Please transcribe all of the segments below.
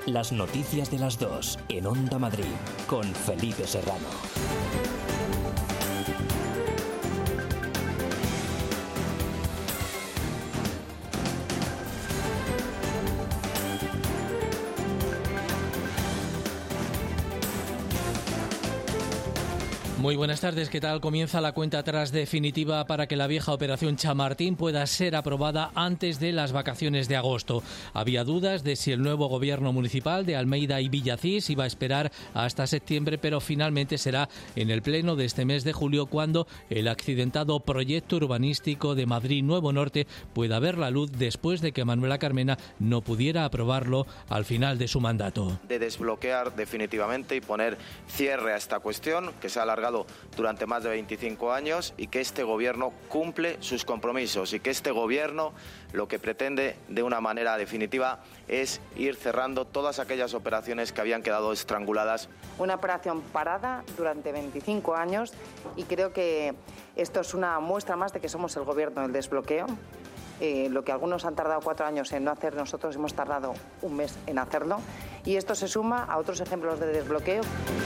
Las noticias de las 2 en Onda Madrid con Felipe Serrano. Muy buenas tardes, ¿qué tal? Comienza la cuenta atrás definitiva para que la vieja operación Chamartín pueda ser aprobada antes de las vacaciones de agosto. Había dudas de si el nuevo gobierno municipal de Almeida y Villacís iba a esperar hasta septiembre, pero finalmente será en el pleno de este mes de julio cuando el accidentado proyecto urbanístico de Madrid Nuevo Norte pueda ver la luz después de que Manuela Carmena no pudiera aprobarlo al final de su mandato. De desbloquear definitivamente y poner cierre a esta cuestión que se ha alargado durante más de 25 años y que este gobierno cumple sus compromisos y que este gobierno lo que pretende de una manera definitiva es ir cerrando todas aquellas operaciones que habían quedado estranguladas. Una operación parada durante 25 años y creo que esto es una muestra más de que somos el gobierno del desbloqueo. Lo que algunos han tardado 4 años en no hacer, nosotros hemos tardado un mes en hacerlo y esto se suma a otros ejemplos de desbloqueo.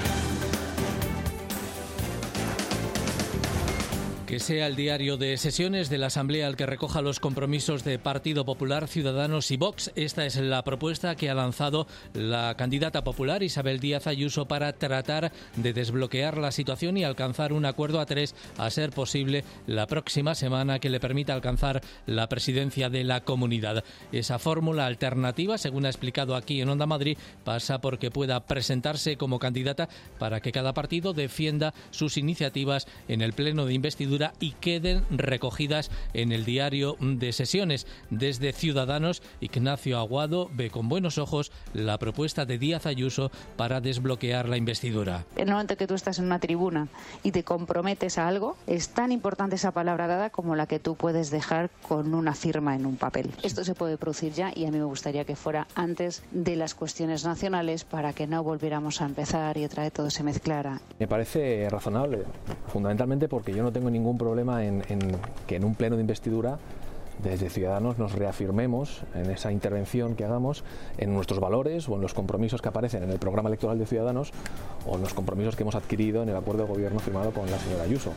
Que sea el diario de sesiones de la Asamblea el que recoja los compromisos de Partido Popular, Ciudadanos y Vox. Esta es la propuesta que ha lanzado la candidata popular Isabel Díaz Ayuso para tratar de desbloquear la situación y alcanzar un acuerdo a 3, a ser posible la próxima semana, que le permita alcanzar la presidencia de la comunidad. Esa fórmula alternativa, según ha explicado aquí en Onda Madrid, pasa porque pueda presentarse como candidata para que cada partido defienda sus iniciativas en el pleno de investidura y queden recogidas en el diario de sesiones. Desde Ciudadanos, Ignacio Aguado ve con buenos ojos la propuesta de Díaz Ayuso para desbloquear la investidura. En el momento que tú estás en una tribuna y te comprometes a algo, es tan importante esa palabra dada como la que tú puedes dejar con una firma en un papel. Esto se puede producir ya y a mí me gustaría que fuera antes de las cuestiones nacionales para que no volviéramos a empezar y otra vez todo se mezclara. Me parece razonable, fundamentalmente porque yo no tengo ningún problema en que en un pleno de investidura desde Ciudadanos nos reafirmemos en esa intervención que hagamos en nuestros valores o en los compromisos que aparecen en el programa electoral de Ciudadanos o en los compromisos que hemos adquirido en el acuerdo de gobierno firmado con la señora Ayuso.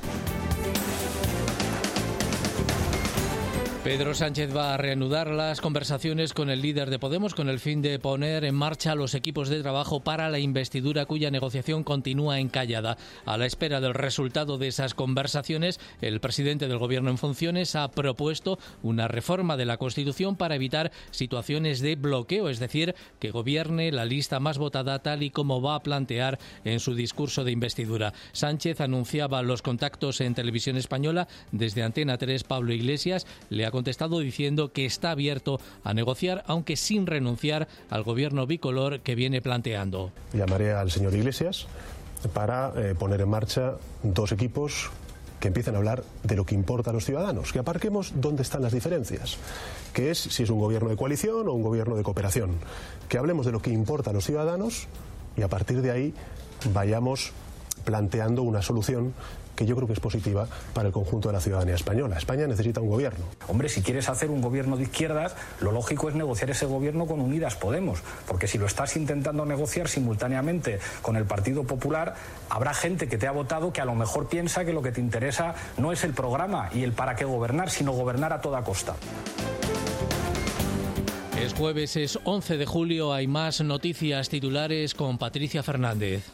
Pedro Sánchez va a reanudar las conversaciones con el líder de Podemos con el fin de poner en marcha los equipos de trabajo para la investidura, cuya negociación continúa encallada. A la espera del resultado de esas conversaciones, el presidente del Gobierno en funciones ha propuesto una reforma de la Constitución para evitar situaciones de bloqueo, es decir, que gobierne la lista más votada tal y como va a plantear en su discurso de investidura. Sánchez anunciaba los contactos en Televisión Española. Desde Antena 3, Pablo Iglesias le ha contestado diciendo que está abierto a negociar, aunque sin renunciar al gobierno bicolor que viene planteando. Llamaré al señor Iglesias para poner en marcha 2 equipos que empiecen a hablar de lo que importa a los ciudadanos, que aparquemos dónde están las diferencias, que es si es un gobierno de coalición o un gobierno de cooperación, que hablemos de lo que importa a los ciudadanos y a partir de ahí vayamos planteando una solución que yo creo que es positiva para el conjunto de la ciudadanía española. España necesita un gobierno. Hombre, si quieres hacer un gobierno de izquierdas, lo lógico es negociar ese gobierno con Unidas Podemos, porque si lo estás intentando negociar simultáneamente con el Partido Popular, habrá gente que te ha votado que a lo mejor piensa que lo que te interesa no es el programa y el para qué gobernar, sino gobernar a toda costa. Es jueves, es 11 de julio, hay más noticias titulares con Patricia Fernández.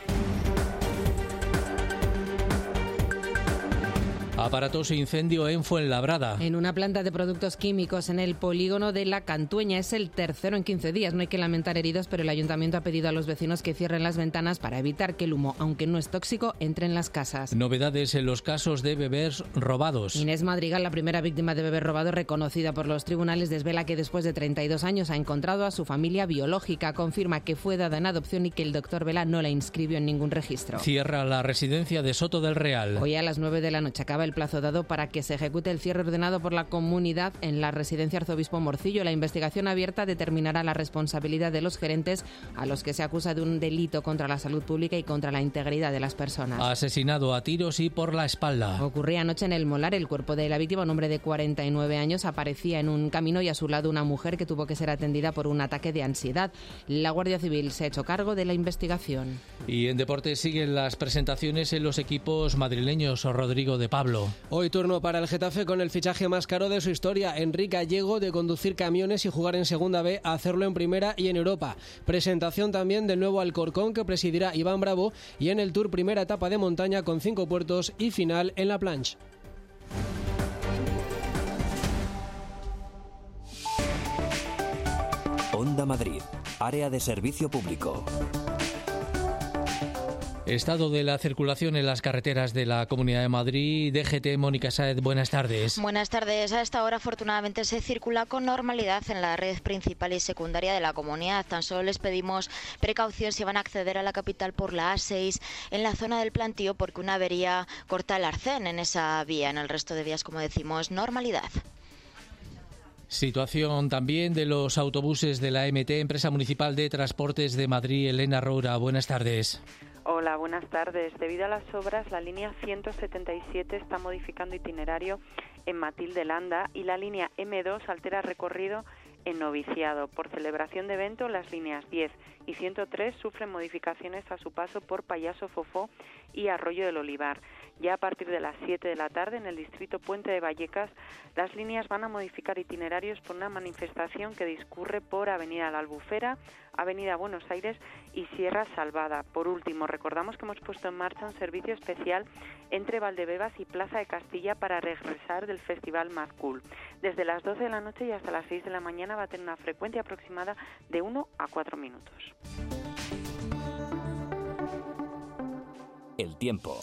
Aparatoso incendio en Fuenlabrada. En una planta de productos químicos en el polígono de La Cantueña. Es el tercero en 15 días. No hay que lamentar heridos, pero el ayuntamiento ha pedido a los vecinos que cierren las ventanas para evitar que el humo, aunque no es tóxico, entre en las casas. Novedades en los casos de bebés robados. Inés Madrigal, la primera víctima de bebé robado reconocida por los tribunales, desvela que después de 32 años ha encontrado a su familia biológica. Confirma que fue dada en adopción y que el doctor Vela no la inscribió en ningún registro. Cierra la residencia de Soto del Real. Hoy a las 9 de la noche acaba el el plazo dado para que se ejecute el cierre ordenado por la comunidad en la residencia Arzobispo Morcillo. La investigación abierta determinará la responsabilidad de los gerentes, a los que se acusa de un delito contra la salud pública y contra la integridad de las personas. Asesinado a tiros y por la espalda. Ocurría anoche en El Molar. El cuerpo de la víctima, un hombre de 49 años, aparecía en un camino y a su lado una mujer que tuvo que ser atendida por un ataque de ansiedad. La Guardia Civil se ha hecho cargo de la investigación. Y en deportes siguen las presentaciones en los equipos madrileños. Rodrigo de Pablo. Hoy turno para el Getafe con el fichaje más caro de su historia. Enrique Gallego, de conducir camiones y jugar en Segunda B, a hacerlo en Primera y en Europa. Presentación también del nuevo Alcorcón, que presidirá Iván Bravo, y en el Tour primera etapa de montaña con 5 puertos y final en La Planche. Onda Madrid, área de servicio público. Estado de la circulación en las carreteras de la Comunidad de Madrid. DGT, Mónica Sáez, buenas tardes. Buenas tardes. A esta hora, afortunadamente, se circula con normalidad en la red principal y secundaria de la comunidad. Tan solo les pedimos precaución si van a acceder a la capital por la A6 en la zona del Plantío, porque una avería corta el arcén en esa vía. En el resto de vías, como decimos, normalidad. Situación también de los autobuses de la MT, Empresa Municipal de Transportes de Madrid. Elena Roura, buenas tardes. Hola, buenas tardes. Debido a las obras, la línea 177 está modificando itinerario en Matilde de Landa y la línea M2 altera recorrido en Noviciado. Por celebración de evento, las líneas 10 y 103 sufren modificaciones a su paso por Payaso Fofó y Arroyo del Olivar. Ya a partir de las 7 de la tarde, en el distrito Puente de Vallecas, las líneas van a modificar itinerarios por una manifestación que discurre por Avenida La Albufera, Avenida Buenos Aires y Sierra Salvada. Por último, recordamos que hemos puesto en marcha un servicio especial entre Valdebebas y Plaza de Castilla para regresar del Festival Mad Cool. Desde las 12 de la noche y hasta las 6 de la mañana va a tener una frecuencia aproximada de 1 a 4 minutos. El tiempo.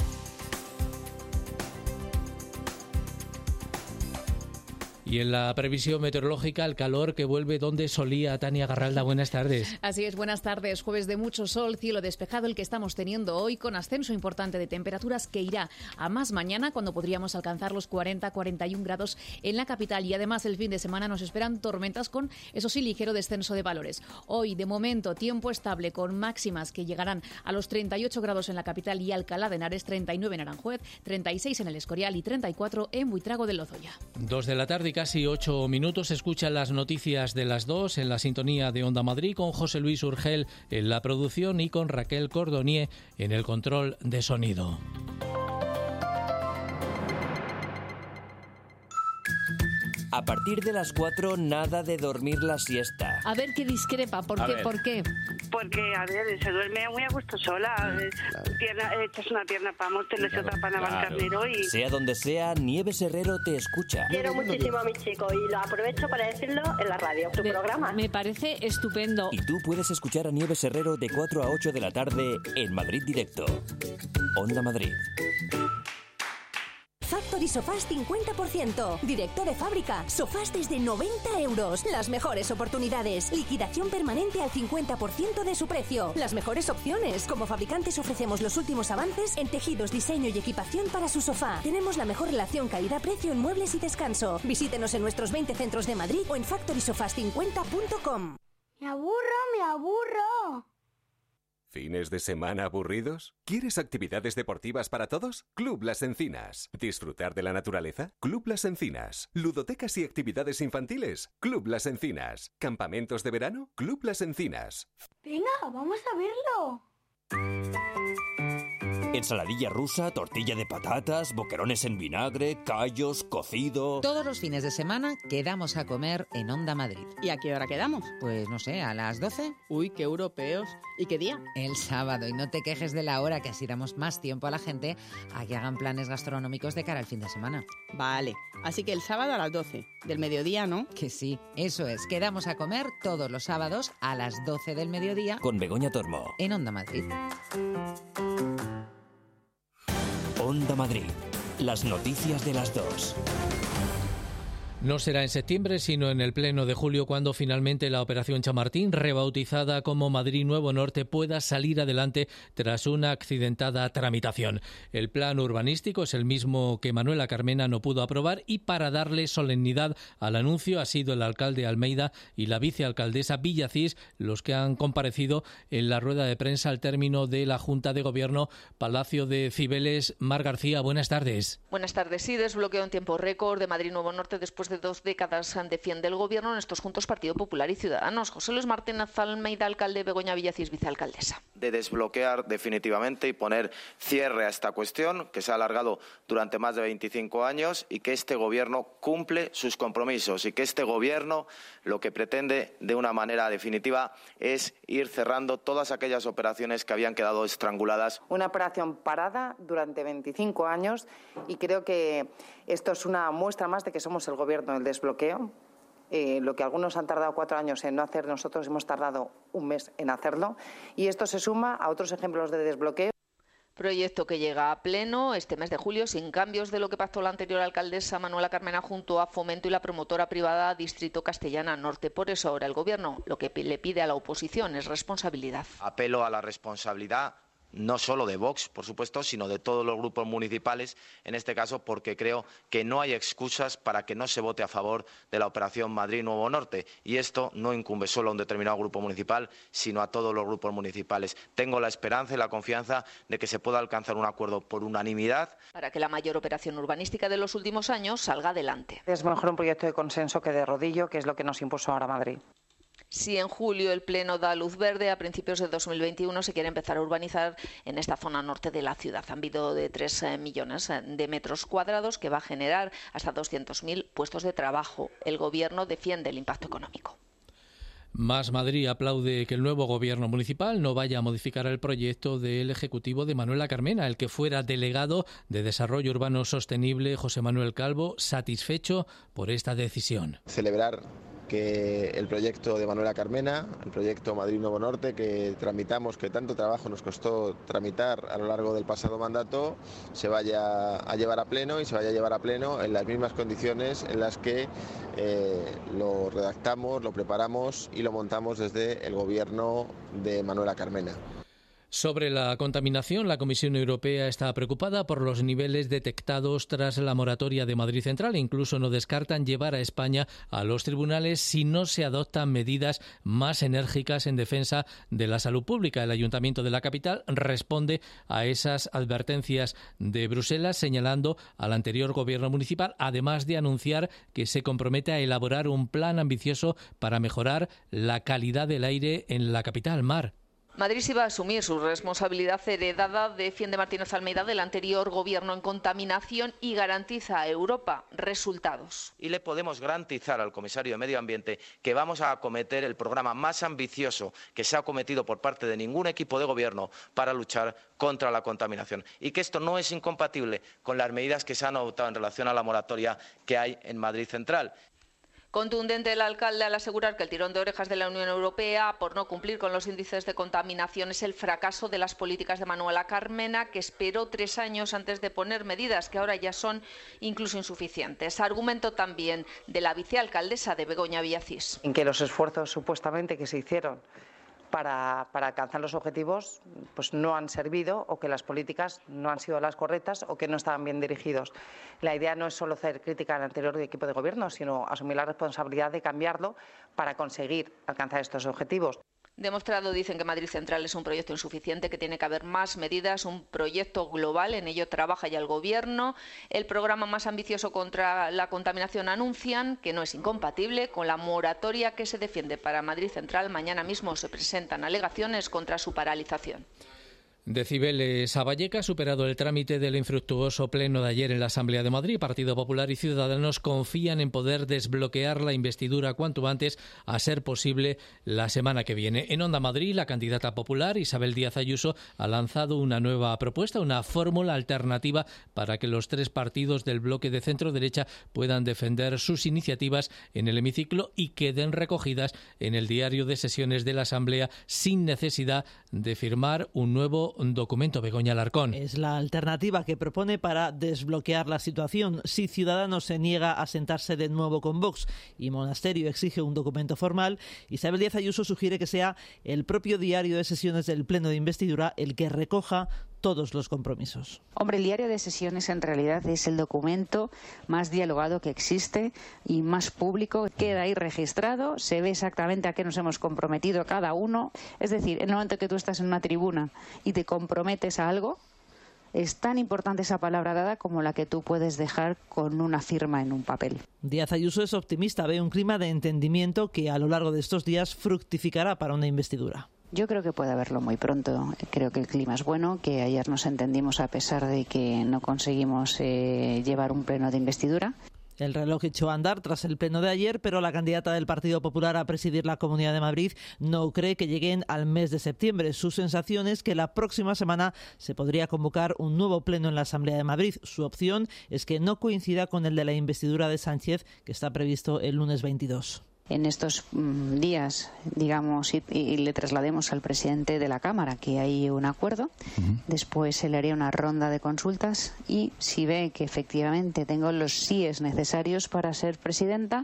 Y en la previsión meteorológica, el calor que vuelve donde solía. Tania Garralda, buenas tardes. Así es, buenas tardes. Jueves de mucho sol, cielo despejado el que estamos teniendo hoy, con ascenso importante de temperaturas que irá a más mañana, cuando podríamos alcanzar los 40-41 grados en la capital. Y además el fin de semana nos esperan tormentas con, eso sí, ligero descenso de valores. Hoy, de momento, tiempo estable con máximas que llegarán a los 38 grados en la capital y Alcalá de Henares, 39 en Aranjuez, 36 en el Escorial y 34 en Buitrago de Lozoya. 2 de la tarde y casi 8 minutos. Escuchan las noticias de las 2 en la sintonía de Onda Madrid, con José Luis Urgel en la producción y con Raquel Cordonier en el control de sonido. A partir de las 4, nada de dormir la siesta. A ver qué discrepa, ¿por qué? ¿Por qué? Porque, a ver, se duerme muy a gusto sola. Echas una pierna para Móstoles, otra para Navalcarnero y... Sea donde sea, Nieves Herrero te escucha. Quiero muchísimo a mi chico y lo aprovecho para decirlo en la radio, tu programa. Me parece estupendo. Y tú puedes escuchar a Nieves Herrero de 4 a 8 de la tarde en Madrid Directo. Onda Madrid. Factory Sofás 50%. Directo de fábrica. Sofás desde 90 euros. Las mejores oportunidades. Liquidación permanente al 50% de su precio. Las mejores opciones. Como fabricantes ofrecemos los últimos avances en tejidos, diseño y equipación para su sofá. Tenemos la mejor relación calidad-precio en muebles y descanso. Visítenos en nuestros 20 centros de Madrid o en factorysofás50.com. Me aburro. ¿Fines de semana aburridos? ¿Quieres actividades deportivas para todos? Club Las Encinas. ¿Disfrutar de la naturaleza? Club Las Encinas. ¿Ludotecas y actividades infantiles? Club Las Encinas. ¿Campamentos de verano? Club Las Encinas. Venga, vamos a verlo. Ensaladilla rusa, tortilla de patatas, boquerones en vinagre, callos, cocido... Todos los fines de semana quedamos a comer en Onda Madrid. ¿Y a qué hora quedamos? Pues no sé, a las 12. Uy, qué europeos. ¿Y qué día? El sábado. Y no te quejes de la hora, que así damos más tiempo a la gente a que hagan planes gastronómicos de cara al fin de semana. Vale, así que el sábado a las 12. Del mediodía, ¿no? Que sí, eso es. Quedamos a comer todos los sábados a las 12 del mediodía. Con Begoña Tormo. En Onda Madrid. Onda Madrid. Las noticias de las 2. No será en septiembre, sino en el pleno de julio, cuando finalmente la Operación Chamartín, rebautizada como Madrid Nuevo Norte, pueda salir adelante tras una accidentada tramitación. El plan urbanístico es el mismo que Manuela Carmena no pudo aprobar, y para darle solemnidad al anuncio ha sido el alcalde Almeida y la vicealcaldesa Villacís los que han comparecido en la rueda de prensa al término de la Junta de Gobierno Palacio de Cibeles. Mar García, buenas tardes. Buenas tardes. Sí, desbloqueo en tiempo récord de Madrid Nuevo Norte después de 2 décadas, defiende el Gobierno en estos juntos Partido Popular y Ciudadanos. José Luis Martínez Almeida, alcalde; Begoña Villacís, vicealcaldesa. De desbloquear definitivamente y poner cierre a esta cuestión, que se ha alargado durante más de 25 años, y que este Gobierno cumple sus compromisos, y que este Gobierno lo que pretende de una manera definitiva es ir cerrando todas aquellas operaciones que habían quedado estranguladas. Una operación parada durante 25 años, y creo que esto es una muestra más de que somos el Gobierno del desbloqueo. Lo que algunos han tardado 4 años en no hacer, nosotros hemos tardado 1 mes en hacerlo, y esto se suma a otros ejemplos de desbloqueo. Proyecto que llega a pleno este mes de julio sin cambios de lo que pactó la anterior alcaldesa Manuela Carmena junto a Fomento y la promotora privada Distrito Castellana Norte. Por eso ahora el Gobierno lo que le pide a la oposición es responsabilidad. Apelo a la responsabilidad, no solo de Vox, por supuesto, sino de todos los grupos municipales, en este caso porque creo que no hay excusas para que no se vote a favor de la Operación Madrid Nuevo Norte. Y esto no incumbe solo a un determinado grupo municipal, sino a todos los grupos municipales. Tengo la esperanza y la confianza de que se pueda alcanzar un acuerdo por unanimidad para que la mayor operación urbanística de los últimos años salga adelante. Es mejor un proyecto de consenso que de rodillo, que es lo que nos impuso ahora Madrid. Si en julio el Pleno da luz verde, a principios de 2021 se quiere empezar a urbanizar en esta zona norte de la ciudad. Ámbito de 3 millones de metros cuadrados que va a generar hasta 200.000 puestos de trabajo. El Gobierno defiende el impacto económico. Más Madrid aplaude que el nuevo Gobierno municipal no vaya a modificar el proyecto del Ejecutivo de Manuela Carmena. El que fuera delegado de Desarrollo Urbano Sostenible, José Manuel Calvo, satisfecho por esta decisión. Celebrar que el proyecto de Manuela Carmena, el proyecto Madrid Nuevo Norte, que tramitamos, que tanto trabajo nos costó tramitar a lo largo del pasado mandato, se vaya a llevar a pleno, y se vaya a llevar a pleno en las mismas condiciones en las que lo redactamos, lo preparamos y lo montamos desde el Gobierno de Manuela Carmena. Sobre la contaminación, la Comisión Europea está preocupada por los niveles detectados tras la moratoria de Madrid Central e incluso no descartan llevar a España a los tribunales si no se adoptan medidas más enérgicas en defensa de la salud pública. El Ayuntamiento de la capital responde a esas advertencias de Bruselas, señalando al anterior Gobierno municipal, además de anunciar que se compromete a elaborar un plan ambicioso para mejorar la calidad del aire en la capital. Mar. Madrid sí va a asumir su responsabilidad heredada, defiende Martínez Almeida, del anterior Gobierno en contaminación, y garantiza a Europa resultados. Y le podemos garantizar al comisario de Medio Ambiente que vamos a acometer el programa más ambicioso que se ha acometido por parte de ningún equipo de Gobierno para luchar contra la contaminación, y que esto no es incompatible con las medidas que se han adoptado en relación a la moratoria que hay en Madrid Central. Contundente el alcalde al asegurar que el tirón de orejas de la Unión Europea por no cumplir con los índices de contaminación es el fracaso de las políticas de Manuela Carmena, que esperó 3 años antes de poner medidas que ahora ya son incluso insuficientes. Argumento también de la vicealcaldesa de Begoña Villacís. En que los esfuerzos supuestamente que se hicieron para alcanzar los objetivos pues no han servido, o que las políticas no han sido las correctas, o que no estaban bien dirigidos. La idea no es solo hacer crítica al anterior equipo de Gobierno, sino asumir la responsabilidad de cambiarlo para conseguir alcanzar estos objetivos. Demostrado, dicen, que Madrid Central es un proyecto insuficiente, que tiene que haber más medidas, un proyecto global, en ello trabaja ya el Gobierno. El programa más ambicioso contra la contaminación anuncian que no es incompatible con la moratoria que se defiende para Madrid Central. Mañana mismo se presentan alegaciones contra su paralización. De Cibeles a Vallecas, superado el trámite del infructuoso pleno de ayer en la Asamblea de Madrid, Partido Popular y Ciudadanos confían en poder desbloquear la investidura cuanto antes, a ser posible la semana que viene. En Onda Madrid, la candidata popular Isabel Díaz Ayuso ha lanzado una nueva propuesta, una fórmula alternativa para que los 3 partidos del bloque de centro-derecha puedan defender sus iniciativas en el hemiciclo y queden recogidas en el diario de sesiones de la Asamblea sin necesidad de firmar un nuevo documento. Begoña Alarcón. Es la alternativa que propone para desbloquear la situación. Si Ciudadanos se niega a sentarse de nuevo con Vox y Monasterio exige un documento formal, Isabel Díaz Ayuso sugiere que sea el propio diario de sesiones del Pleno de Investidura el que recoja todos los compromisos. Hombre, el diario de sesiones en realidad es el documento más dialogado que existe y más público. Queda ahí registrado, se ve exactamente a qué nos hemos comprometido cada uno. Es decir, en el momento que tú estás en una tribuna y te comprometes a algo, es tan importante esa palabra dada como la que tú puedes dejar con una firma en un papel. Díaz Ayuso es optimista, ve un clima de entendimiento que a lo largo de estos días fructificará para una investidura. Yo creo que puede haberlo muy pronto. Creo que el clima es bueno, que ayer nos entendimos a pesar de que no conseguimos llevar un pleno de investidura. El reloj echó a andar tras el pleno de ayer, pero la candidata del Partido Popular a presidir la Comunidad de Madrid no cree que lleguen al mes de septiembre. Su sensación es que la próxima semana se podría convocar un nuevo pleno en la Asamblea de Madrid. Su opción es que no coincida con el de la investidura de Sánchez, que está previsto el lunes 22. En estos días, digamos, y le traslademos al presidente de la Cámara que hay un acuerdo. Después se le haría una ronda de consultas y si ve que efectivamente tengo los síes necesarios para ser presidenta,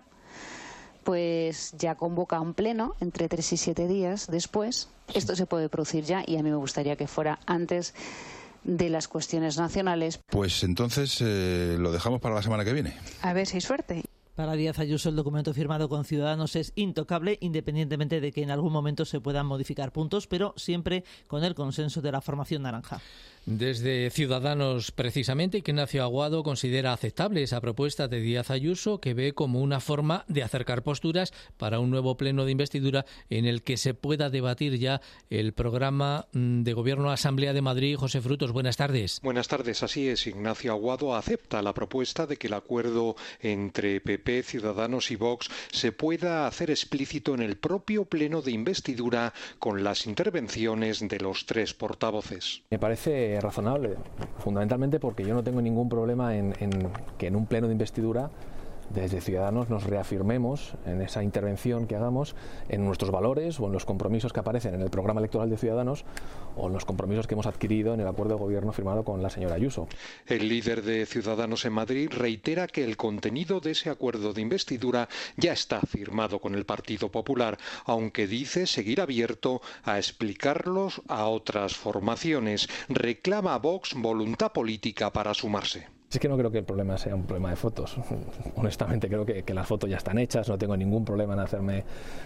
pues ya convoca un pleno entre 3 y 7 días después. Esto se puede producir ya y a mí me gustaría que fuera antes de las cuestiones nacionales. Pues entonces lo dejamos para la semana que viene. A ver si hay suerte. Para Díaz Ayuso el documento firmado con Ciudadanos es intocable, independientemente de que en algún momento se puedan modificar puntos, pero siempre con el consenso de la formación naranja. Desde Ciudadanos, precisamente, Ignacio Aguado considera aceptable esa propuesta de Díaz Ayuso, que ve como una forma de acercar posturas para un nuevo pleno de investidura en el que se pueda debatir ya el programa de Gobierno Asamblea de Madrid. José Frutos, buenas tardes. Buenas tardes, así es. Ignacio Aguado acepta la propuesta de que el acuerdo entre PP, Ciudadanos y Vox se pueda hacer explícito en el propio pleno de investidura con las intervenciones de los 3 portavoces. Me parece razonable, fundamentalmente porque yo no tengo ningún problema en que en un pleno de investidura desde Ciudadanos nos reafirmemos en esa intervención que hagamos en nuestros valores o en los compromisos que aparecen en el programa electoral de Ciudadanos o en los compromisos que hemos adquirido en el acuerdo de gobierno firmado con la señora Ayuso. El líder de Ciudadanos en Madrid reitera que el contenido de ese acuerdo de investidura ya está firmado con el Partido Popular, aunque dice seguir abierto a explicarlos a otras formaciones. Reclama a Vox voluntad política para sumarse. Es que no creo que el problema sea un problema de fotos. Honestamente creo que las fotos ya están hechas, no tengo ningún problema en hacerme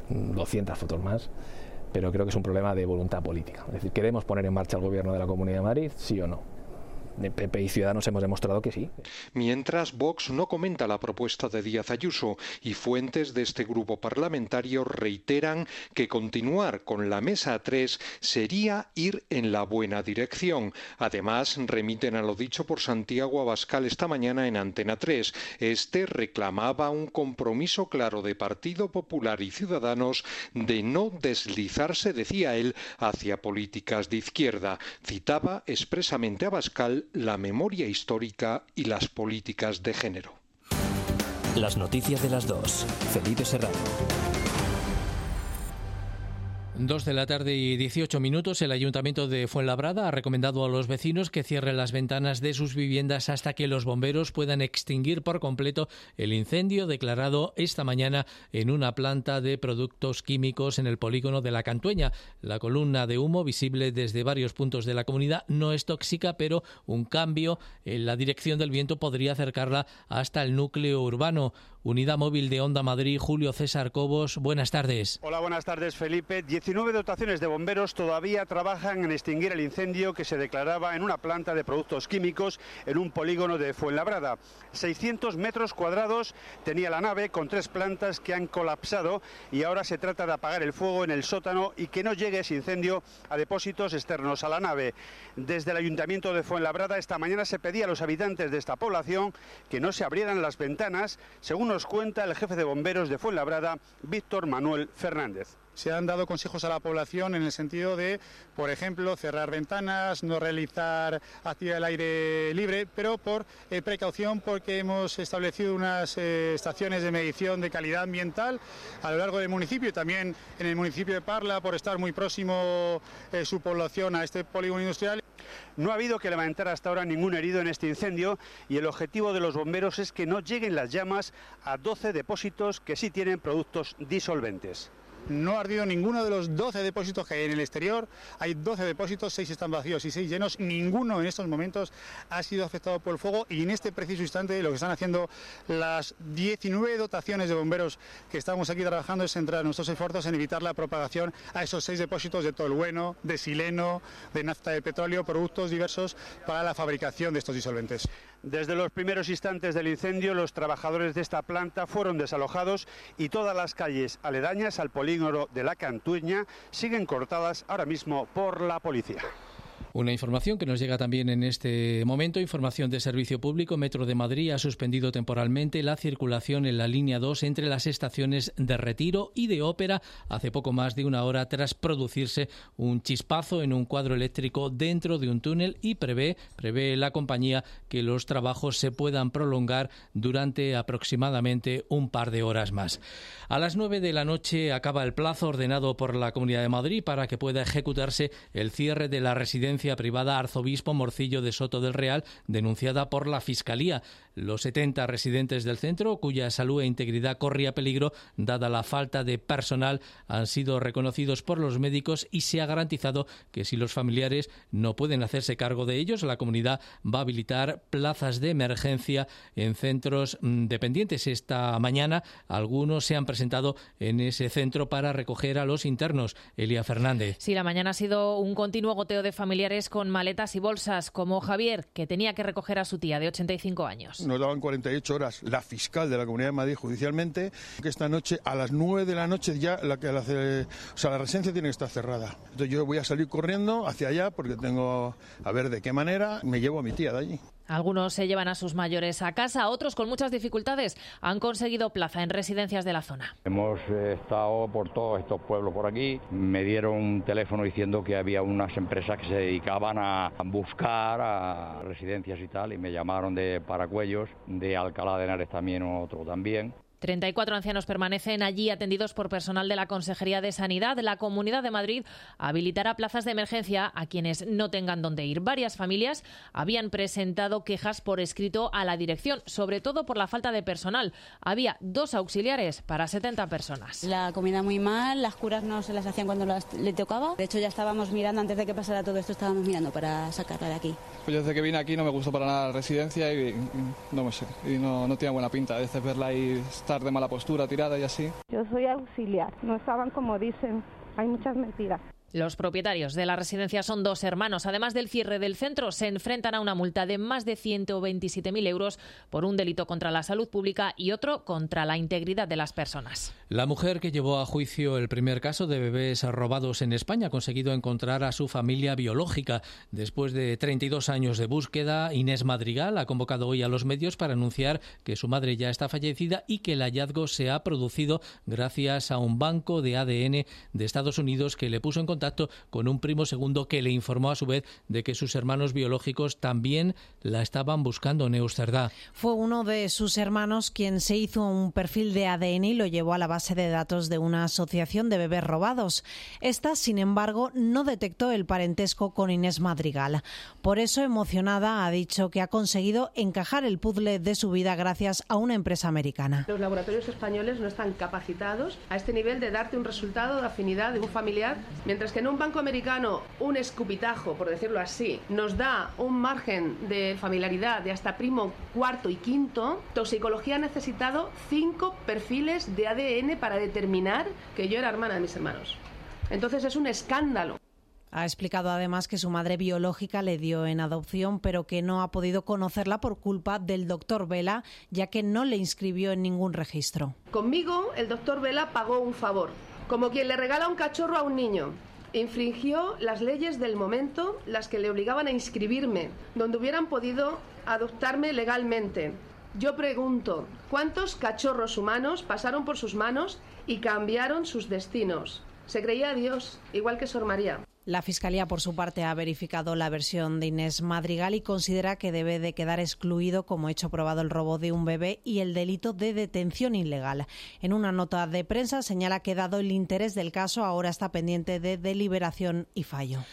200 fotos más, pero creo que es un problema de voluntad política. Es decir, ¿queremos poner en marcha el gobierno de la Comunidad de Madrid? ¿Sí o no? De PP y Ciudadanos hemos demostrado que sí. Mientras, Vox no comenta la propuesta de Díaz Ayuso y fuentes de este grupo parlamentario reiteran que continuar con la mesa 3 sería ir en la buena dirección. Además, remiten a lo dicho por Santiago Abascal esta mañana en Antena 3. Este reclamaba un compromiso claro de Partido Popular y Ciudadanos de no deslizarse, decía él, hacia políticas de izquierda. Citaba expresamente a Abascal la memoria histórica y las políticas de género. Las noticias de las 2. Felipe Serrano. 2 de la tarde y 18 minutos. El Ayuntamiento de Fuenlabrada ha recomendado a los vecinos que cierren las ventanas de sus viviendas hasta que los bomberos puedan extinguir por completo el incendio declarado esta mañana en una planta de productos químicos en el polígono de La Cantueña. La columna de humo visible desde varios puntos de la comunidad no es tóxica, pero un cambio en la dirección del viento podría acercarla hasta el núcleo urbano. Unidad Móvil de Onda Madrid, Julio César Cobos, buenas tardes. Hola, buenas tardes, Felipe. 19 dotaciones de bomberos todavía trabajan en extinguir el incendio que se declaraba en una planta de productos químicos en un polígono de Fuenlabrada. 600 metros cuadrados tenía la nave con 3 plantas que han colapsado y ahora se trata de apagar el fuego en el sótano y que no llegue ese incendio a depósitos externos a la nave. Desde el Ayuntamiento de Fuenlabrada esta mañana se pedía a los habitantes de esta población que no se abrieran las ventanas, según nos cuenta el jefe de bomberos de Fuenlabrada, Víctor Manuel Fernández. Se han dado consejos a la población en el sentido de, por ejemplo, cerrar ventanas, no realizar actividad al aire libre, pero por precaución, porque hemos establecido unas estaciones de medición de calidad ambiental a lo largo del municipio y también en el municipio de Parla, por estar muy próximo su población a este polígono industrial. No ha habido que lamentar hasta ahora ningún herido en este incendio y el objetivo de los bomberos es que no lleguen las llamas a 12 depósitos que sí tienen productos disolventes. No ha ardido ninguno de los 12 depósitos que hay en el exterior. Hay 12 depósitos, 6 están vacíos y 6 llenos. Ninguno en estos momentos ha sido afectado por el fuego y en este preciso instante lo que están haciendo las 19 dotaciones de bomberos que estamos aquí trabajando es centrar nuestros esfuerzos en evitar la propagación a esos 6 depósitos de tolueno, de sileno, de nafta de petróleo, productos diversos para la fabricación de estos disolventes. Desde los primeros instantes del incendio, los trabajadores de esta planta fueron desalojados y todas las calles aledañas al polígono de la Cantueña siguen cortadas ahora mismo por la policía. Una información que nos llega también en este momento, información de servicio público. Metro de Madrid ha suspendido temporalmente la circulación en la línea 2 entre las estaciones de Retiro y de Ópera hace poco más de una hora tras producirse un chispazo en un cuadro eléctrico dentro de un túnel y prevé la compañía que los trabajos se puedan prolongar durante aproximadamente un par de horas más. A las 9 de la noche acaba el plazo ordenado por la Comunidad de Madrid para que pueda ejecutarse el cierre de la residencia privada Arzobispo Morcillo de Soto del Real, denunciada por la Fiscalía. Los 70 residentes del centro, cuya salud e integridad corría peligro, dada la falta de personal, han sido reconocidos por los médicos y se ha garantizado que si los familiares no pueden hacerse cargo de ellos, la comunidad va a habilitar plazas de emergencia en centros dependientes. Esta mañana algunos se han presentado en ese centro para recoger a los internos. Elia Fernández. Sí, la mañana ha sido un continuo goteo de familiares con maletas y bolsas, como Javier, que tenía que recoger a su tía de 85 años. Nos daban 48 horas la fiscal de la Comunidad de Madrid judicialmente, que esta noche a las 9 de la noche ya la residencia tiene que estar cerrada. Entonces yo voy a salir corriendo hacia allá porque tengo a ver de qué manera me llevo a mi tía de allí. Algunos se llevan a sus mayores a casa, otros con muchas dificultades han conseguido plaza en residencias de la zona. Hemos estado por todos estos pueblos por aquí. Me dieron un teléfono diciendo que había unas empresas que se dedicaban a buscar a residencias y tal, y me llamaron de Paracuellos, de Alcalá de Henares también, otro también. 34 ancianos permanecen allí atendidos por personal de la Consejería de Sanidad. La Comunidad de Madrid habilitará plazas de emergencia a quienes no tengan dónde ir. Varias familias habían presentado quejas por escrito a la dirección, sobre todo por la falta de personal. Había 2 auxiliares para 70 personas. La comida muy mal, las curas no se las hacían cuando le tocaba. De hecho, ya estábamos mirando, antes de que pasara todo esto, estábamos mirando para sacarla de aquí. Pues yo desde que vine aquí no me gustó para nada la residencia y no tiene buena pinta. A veces verla ahí estar de mala postura, tirada y así. Yo soy auxiliar, no estaban como dicen, hay muchas mentiras. Los propietarios de la residencia son 2 hermanos. Además del cierre del centro, se enfrentan a una multa de más de 127.000 euros por un delito contra la salud pública y otro contra la integridad de las personas. La mujer que llevó a juicio el primer caso de bebés robados en España ha conseguido encontrar a su familia biológica. Después de 32 años de búsqueda, Inés Madrigal ha convocado hoy a los medios para anunciar que su madre ya está fallecida y que el hallazgo se ha producido gracias a un banco de ADN de Estados Unidos que le puso en contacto con un primo segundo que le informó a su vez de que sus hermanos biológicos también la estaban buscando. Neus Cerdá. Fue uno de sus hermanos quien se hizo un perfil de ADN y lo llevó a la base de datos de una asociación de bebés robados. Esta, sin embargo, no detectó el parentesco con Inés Madrigal. Por eso, emocionada, ha dicho que ha conseguido encajar el puzzle de su vida gracias a una empresa americana. Los laboratorios españoles no están capacitados a este nivel de darte un resultado de afinidad de un familiar, mientras que en un banco americano un escupitajo, por decirlo así, nos da un margen de familiaridad de hasta primo, cuarto y quinto. Toxicología ha necesitado 5 perfiles de ADN para determinar que yo era hermana de mis hermanos. Entonces es un escándalo. Ha explicado además que su madre biológica le dio en adopción, pero que no ha podido conocerla por culpa del doctor Vela, ya que no le inscribió en ningún registro. Conmigo, el doctor Vela pagó un favor, como quien le regala un cachorro a un niño. Infringió las leyes del momento, las que le obligaban a inscribirme, donde hubieran podido adoptarme legalmente. Yo pregunto, ¿cuántos cachorros humanos pasaron por sus manos y cambiaron sus destinos? Se creía a Dios, igual que Sor María. La Fiscalía, por su parte, ha verificado la versión de Inés Madrigal y considera que debe de quedar excluido como hecho probado el robo de un bebé y el delito de detención ilegal. En una nota de prensa señala que, dado el interés del caso, ahora está pendiente de deliberación y fallo.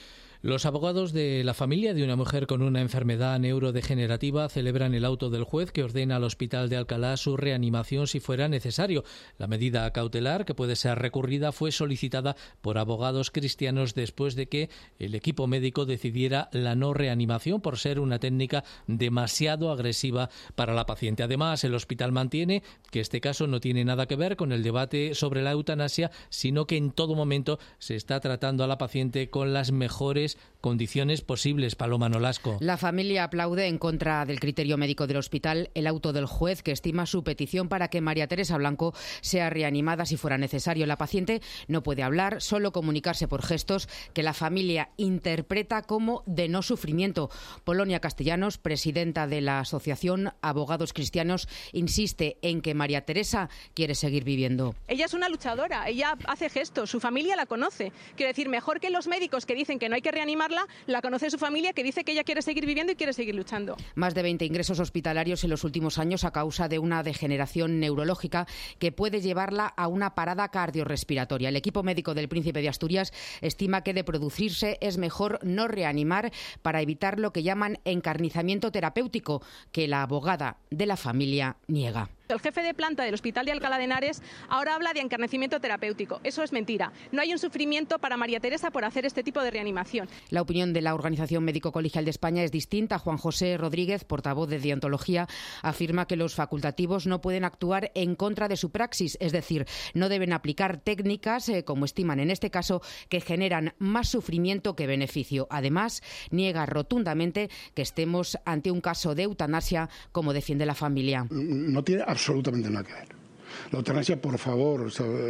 Los abogados de la familia de una mujer con una enfermedad neurodegenerativa celebran el auto del juez que ordena al Hospital de Alcalá su reanimación si fuera necesario. La medida cautelar, que puede ser recurrida, fue solicitada por abogados cristianos después de que el equipo médico decidiera la no reanimación por ser una técnica demasiado agresiva para la paciente. Además, el hospital mantiene que este caso no tiene nada que ver con el debate sobre la eutanasia, sino que en todo momento se está tratando a la paciente con las mejores condiciones posibles. Paloma Nolasco. La familia aplaude, en contra del criterio médico del hospital, el auto del juez que estima su petición para que María Teresa Blanco sea reanimada si fuera necesario. La paciente no puede hablar, solo comunicarse por gestos que la familia interpreta como de no sufrimiento. Polonia Castellanos, presidenta de la Asociación Abogados Cristianos, insiste en que María Teresa quiere seguir viviendo. Ella es una luchadora, ella hace gestos, su familia la conoce. Quiero decir, mejor que los médicos que dicen que no hay que reanimarla, la conoce su familia, que dice que ella quiere seguir viviendo y quiere seguir luchando. Más de 20 ingresos hospitalarios en los últimos años a causa de una degeneración neurológica que puede llevarla a una parada cardiorrespiratoria. El equipo médico del Príncipe de Asturias estima que de producirse es mejor no reanimar para evitar lo que llaman encarnizamiento terapéutico, que la abogada de la familia niega. El jefe de planta del Hospital de Alcalá de Henares ahora habla de encarnecimiento terapéutico. Eso es mentira. No hay un sufrimiento para María Teresa por hacer este tipo de reanimación. La opinión de la Organización Médico Colegial de España es distinta. Juan José Rodríguez, portavoz de Deontología, afirma que los facultativos no pueden actuar en contra de su praxis, es decir, no deben aplicar técnicas, como estiman en este caso, que generan más sufrimiento que beneficio. Además, niega rotundamente que estemos ante un caso de eutanasia, como defiende la familia. No tiene absolutamente nada que ver. La eutanasia, por favor,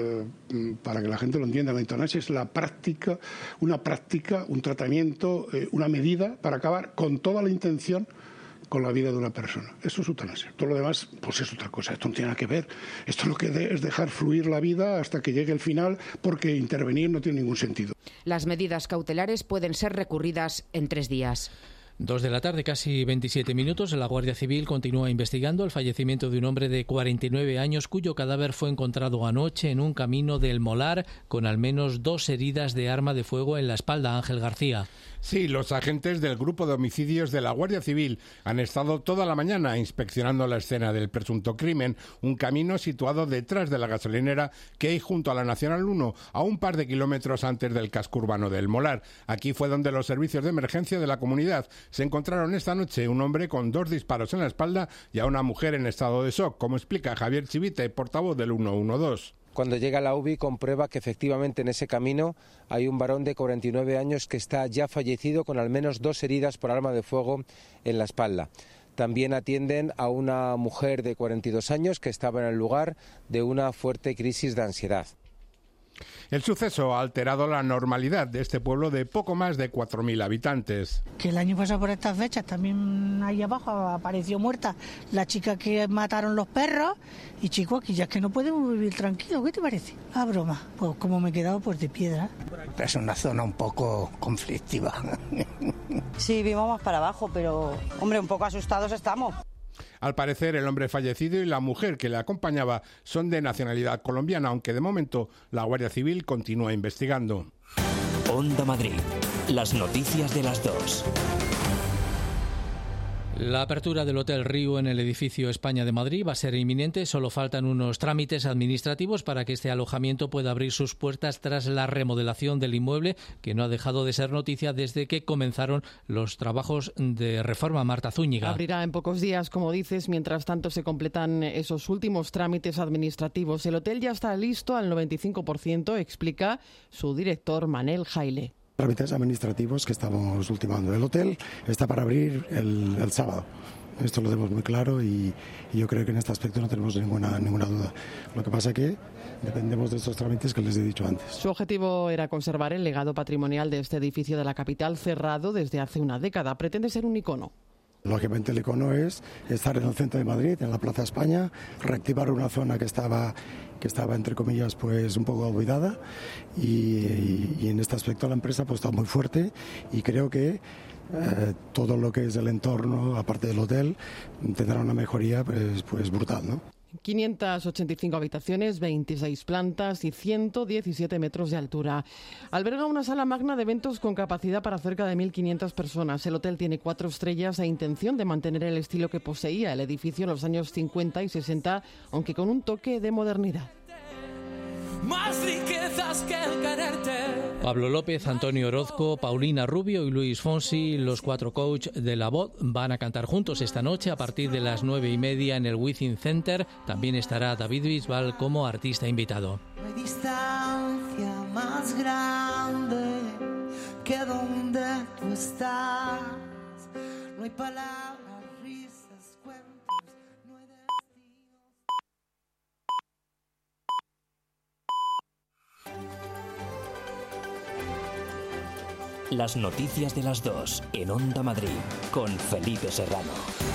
para que la gente lo entienda, la eutanasia es una práctica, un tratamiento, una medida para acabar con toda la intención con la vida de una persona. Eso es eutanasia. Todo lo demás, pues es otra cosa. Esto no tiene nada que ver. Esto lo que es dejar fluir la vida hasta que llegue el final, porque intervenir no tiene ningún sentido. Las medidas cautelares pueden ser recurridas en 3 días. 2 de la tarde, casi 27 minutos. La Guardia Civil continúa investigando el fallecimiento de un hombre de 49 años cuyo cadáver fue encontrado anoche en un camino del Molar con al menos 2 heridas de arma de fuego en la espalda. Ángel García. Sí, los agentes del Grupo de Homicidios de la Guardia Civil han estado toda la mañana inspeccionando la escena del presunto crimen, un camino situado detrás de la gasolinera que hay junto a la Nacional 1, a un par de kilómetros antes del casco urbano del Molar. Aquí fue donde los servicios de emergencia de la comunidad se encontraron esta noche un hombre con 2 disparos en la espalda y a una mujer en estado de shock, como explica Javier Chivite, portavoz del 112. Cuando llega la UBI comprueba que efectivamente en ese camino hay un varón de 49 años que está ya fallecido con al menos 2 heridas por arma de fuego en la espalda. También atienden a una mujer de 42 años que estaba en el lugar de una fuerte crisis de ansiedad. El suceso ha alterado la normalidad de este pueblo de poco más de 4.000 habitantes. Que el año pasado por estas fechas también ahí abajo apareció muerta la chica que mataron los perros y chico, aquí ya es que no podemos vivir tranquilos. ¿Qué te parece? A broma, pues como me he quedado pues de piedra. Es una zona un poco conflictiva. Sí, vivimos más para abajo, pero hombre, un poco asustados estamos. Al parecer, el hombre fallecido y la mujer que le acompañaba son de nacionalidad colombiana, aunque de momento la Guardia Civil continúa investigando. Onda Madrid. Las noticias de las 2. La apertura del Hotel Río en el edificio España de Madrid va a ser inminente. Solo faltan unos trámites administrativos para que este alojamiento pueda abrir sus puertas tras la remodelación del inmueble, que no ha dejado de ser noticia desde que comenzaron los trabajos de reforma. Marta Zúñiga. Abrirá en pocos días, como dices. Mientras tanto, se completan esos últimos trámites administrativos. El hotel ya está listo al 95%, explica su director Manel Jaile. Trámites administrativos que estamos ultimando. El hotel está para abrir el sábado. Esto lo tenemos muy claro y yo creo que en este aspecto no tenemos ninguna duda. Lo que pasa es que dependemos de estos trámites que les he dicho antes. Su objetivo era conservar el legado patrimonial de este edificio de la capital cerrado desde hace una década. Pretende ser un icono. Lógicamente el icono es estar en el centro de Madrid, en la Plaza España, reactivar una zona que estaba entre comillas pues un poco olvidada y en este aspecto la empresa pues está muy fuerte y creo que todo lo que es el entorno, aparte del hotel, tendrá una mejoría pues brutal, ¿no? 585 habitaciones, 26 plantas y 117 metros de altura. Alberga una sala magna de eventos con capacidad para cerca de 1.500 personas. El hotel tiene 4 estrellas e intención de mantener el estilo que poseía el edificio en los años 50 y 60, aunque con un toque de modernidad. Más riquezas que el quererte. Pablo López, Antonio Orozco, Paulina Rubio y Luis Fonsi, los 4 coach de La Voz, van a cantar juntos esta noche a partir de las 9:30 en el Within Center. También estará David Bisbal como artista invitado. No hay distancia más grande que donde tú estás. No hay palabras, risas, cuentos. Las noticias de las 2 en Onda Madrid con Felipe Serrano.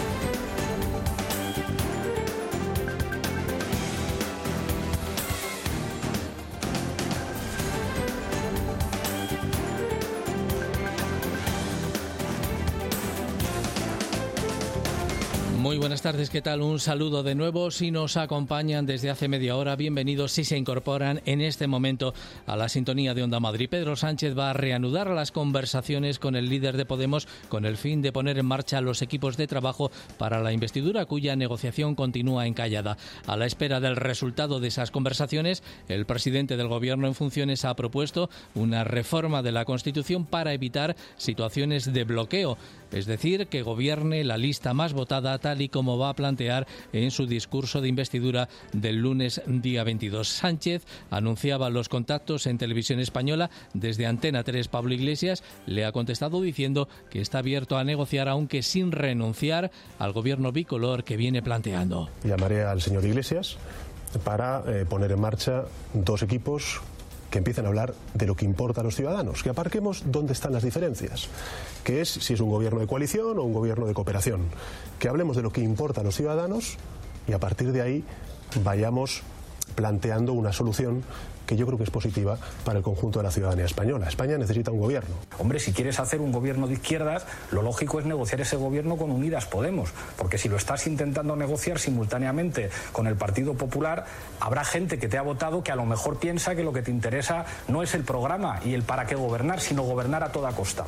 Muy buenas tardes, ¿qué tal? Un saludo de nuevo. Si nos acompañan desde hace media hora, bienvenidos. Si se incorporan en este momento a la sintonía de Onda Madrid, Pedro Sánchez va a reanudar las conversaciones con el líder de Podemos con el fin de poner en marcha los equipos de trabajo para la investidura, cuya negociación continúa encallada. A la espera del resultado de esas conversaciones, el presidente del Gobierno en funciones ha propuesto una reforma de la Constitución para evitar situaciones de bloqueo, es decir, que gobierne la lista más votada, tal y como va a plantear en su discurso de investidura del lunes día 22. Sánchez anunciaba los contactos en Televisión Española. Desde Antena 3, Pablo Iglesias le ha contestado diciendo que está abierto a negociar, aunque sin renunciar al gobierno bicolor que viene planteando. Llamaré al señor Iglesias para poner en marcha 2 equipos que empiecen a hablar de lo que importa a los ciudadanos, que aparquemos dónde están las diferencias, que es si es un gobierno de coalición o un gobierno de cooperación, que hablemos de lo que importa a los ciudadanos y a partir de ahí vayamos planteando una solución que yo creo que es positiva para el conjunto de la ciudadanía española. España necesita un gobierno. Hombre, si quieres hacer un gobierno de izquierdas, lo lógico es negociar ese gobierno con Unidas Podemos, porque si lo estás intentando negociar simultáneamente con el Partido Popular, habrá gente que te ha votado que a lo mejor piensa que lo que te interesa no es el programa y el para qué gobernar, sino gobernar a toda costa.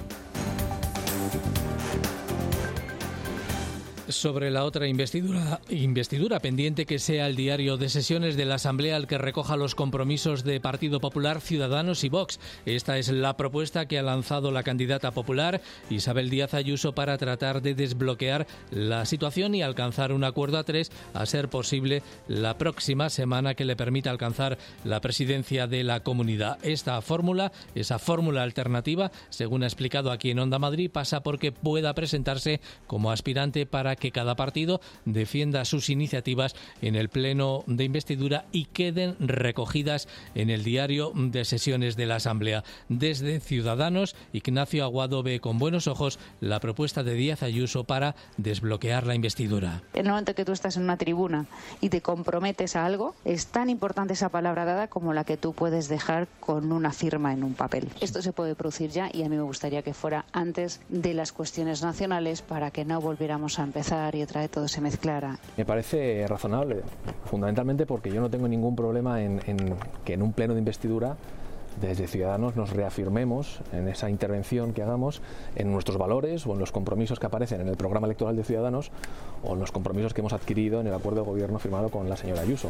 Sobre la otra investidura pendiente, que sea el diario de sesiones de la Asamblea el que recoja los compromisos de Partido Popular, Ciudadanos y Vox. Esta es la propuesta que ha lanzado la candidata popular Isabel Díaz Ayuso para tratar de desbloquear la situación y alcanzar un acuerdo a 3, a ser posible la próxima semana, que le permita alcanzar la presidencia de la Comunidad. Esa fórmula alternativa, según ha explicado aquí en Onda Madrid, pasa porque pueda presentarse como aspirante para que cada partido defienda sus iniciativas en el pleno de investidura y queden recogidas en el diario de sesiones de la Asamblea. Desde Ciudadanos, Ignacio Aguado ve con buenos ojos la propuesta de Díaz Ayuso para desbloquear la investidura. En el momento que tú estás en una tribuna y te comprometes a algo, es tan importante esa palabra dada como la que tú puedes dejar con una firma en un papel. Esto se puede producir ya y a mí me gustaría que fuera antes de las cuestiones nacionales para que no volviéramos a empezar y otra vez todo se mezclara. Me parece razonable, fundamentalmente porque yo no tengo ningún problema en que en un pleno de investidura desde Ciudadanos nos reafirmemos en esa intervención que hagamos en nuestros valores o en los compromisos que aparecen en el programa electoral de Ciudadanos o en los compromisos que hemos adquirido en el acuerdo de gobierno firmado con la señora Ayuso.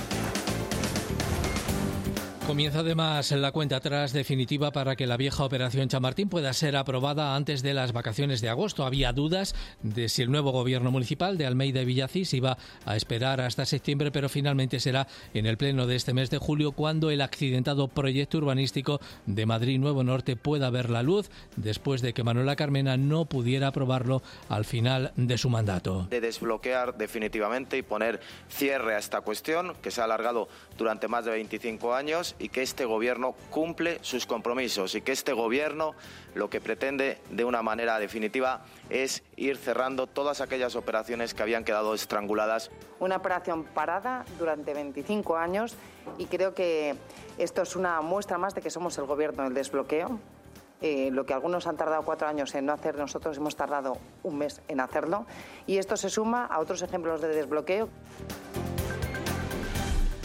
Comienza además la cuenta atrás definitiva para que la vieja operación Chamartín pueda ser aprobada antes de las vacaciones de agosto. Había dudas de si el nuevo gobierno municipal de Almeida y Villacís iba a esperar hasta septiembre, pero finalmente será en el pleno de este mes de julio cuando el accidentado proyecto urbanístico de Madrid Nuevo Norte pueda ver la luz, después de que Manuela Carmena no pudiera aprobarlo al final de su mandato. De desbloquear definitivamente y poner cierre a esta cuestión que se ha alargado durante más de 25 años y que este gobierno cumple sus compromisos y que este gobierno lo que pretende de una manera definitiva es ir cerrando todas aquellas operaciones que habían quedado estranguladas. Una operación parada durante 25 años y creo que esto es una muestra más de que somos el gobierno del desbloqueo. Lo que algunos han tardado 4 años en no hacer, nosotros hemos tardado un mes en hacerlo y esto se suma a otros ejemplos de desbloqueo.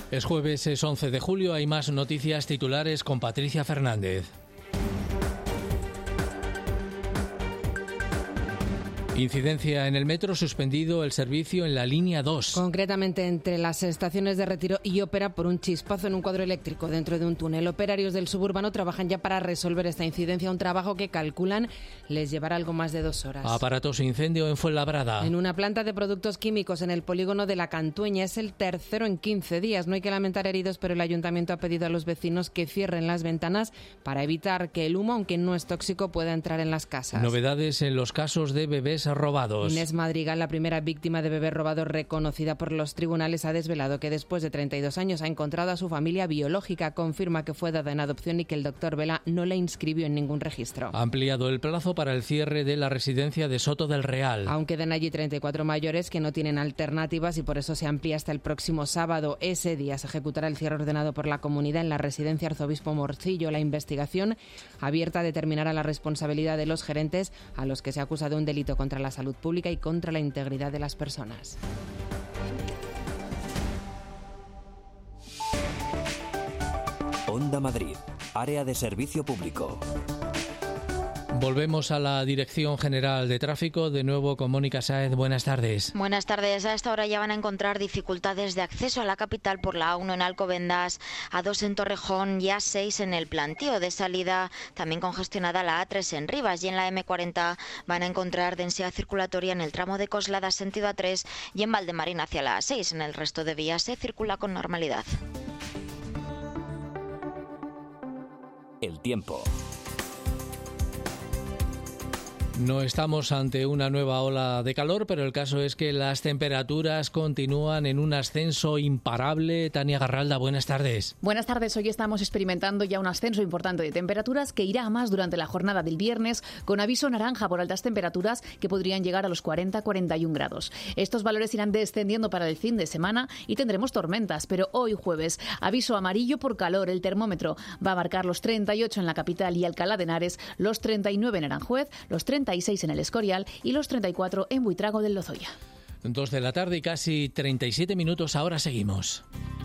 Es jueves, es 11 de julio, hay más noticias titulares con Patricia Fernández. Incidencia en el metro, suspendido el servicio en la línea 2. Concretamente entre las estaciones de Retiro y Ópera por un chispazo en un cuadro eléctrico dentro de un túnel. Operarios del suburbano trabajan ya para resolver esta incidencia, un trabajo que calculan les llevará algo más de 2 horas. Aparatoso incendio en Fuenlabrada. En una planta de productos químicos en el polígono de La Cantueña. Es el tercero en 15 días. No hay que lamentar heridos, pero el ayuntamiento ha pedido a los vecinos que cierren las ventanas para evitar que el humo, aunque no es tóxico, pueda entrar en las casas. Novedades en los casos de bebés robados. Inés Madrigal, la primera víctima de bebés robados reconocida por los tribunales, ha desvelado que después de 32 años ha encontrado a su familia biológica. Confirma que fue dada en adopción y que el doctor Vela no la inscribió en ningún registro. Ha ampliado el plazo para el cierre de la residencia de Soto del Real. Aún quedan allí 34 mayores que no tienen alternativas y por eso se amplía hasta el próximo sábado. Ese día se ejecutará el cierre ordenado por la comunidad en la residencia Arzobispo Morcillo. La investigación abierta determinará la responsabilidad de los gerentes, a los que se acusa de un delito contra la salud pública y contra la integridad de las personas. Onda Madrid, área de servicio público. Volvemos a la Dirección General de Tráfico, de nuevo con Mónica Sáez. Buenas tardes. Buenas tardes. A esta hora ya van a encontrar dificultades de acceso a la capital por la A1 en Alcobendas, A2 en Torrejón y A6 en el Plantío. De salida también congestionada la A3 en Rivas, y en la M40 van a encontrar densidad circulatoria en el tramo de Coslada sentido A3 y en Valdemarín hacia la A6. En el resto de vías se circula con normalidad. El tiempo. No estamos ante una nueva ola de calor, pero el caso es que las temperaturas continúan en un ascenso imparable. Tania Garralda, buenas tardes. Buenas tardes. Hoy estamos experimentando ya un ascenso importante de temperaturas que irá a más durante la jornada del viernes, con aviso naranja por altas temperaturas que podrían llegar a los 40-41 grados. Estos valores irán descendiendo para el fin de semana y tendremos tormentas, pero hoy jueves aviso amarillo por calor. El termómetro va a marcar los 38 en la capital y Alcalá de Henares, los 39 en Aranjuez, los 36 en el Escorial y los 34 en Buitrago del Lozoya. 2 de la tarde y casi 37 minutos. Ahora seguimos.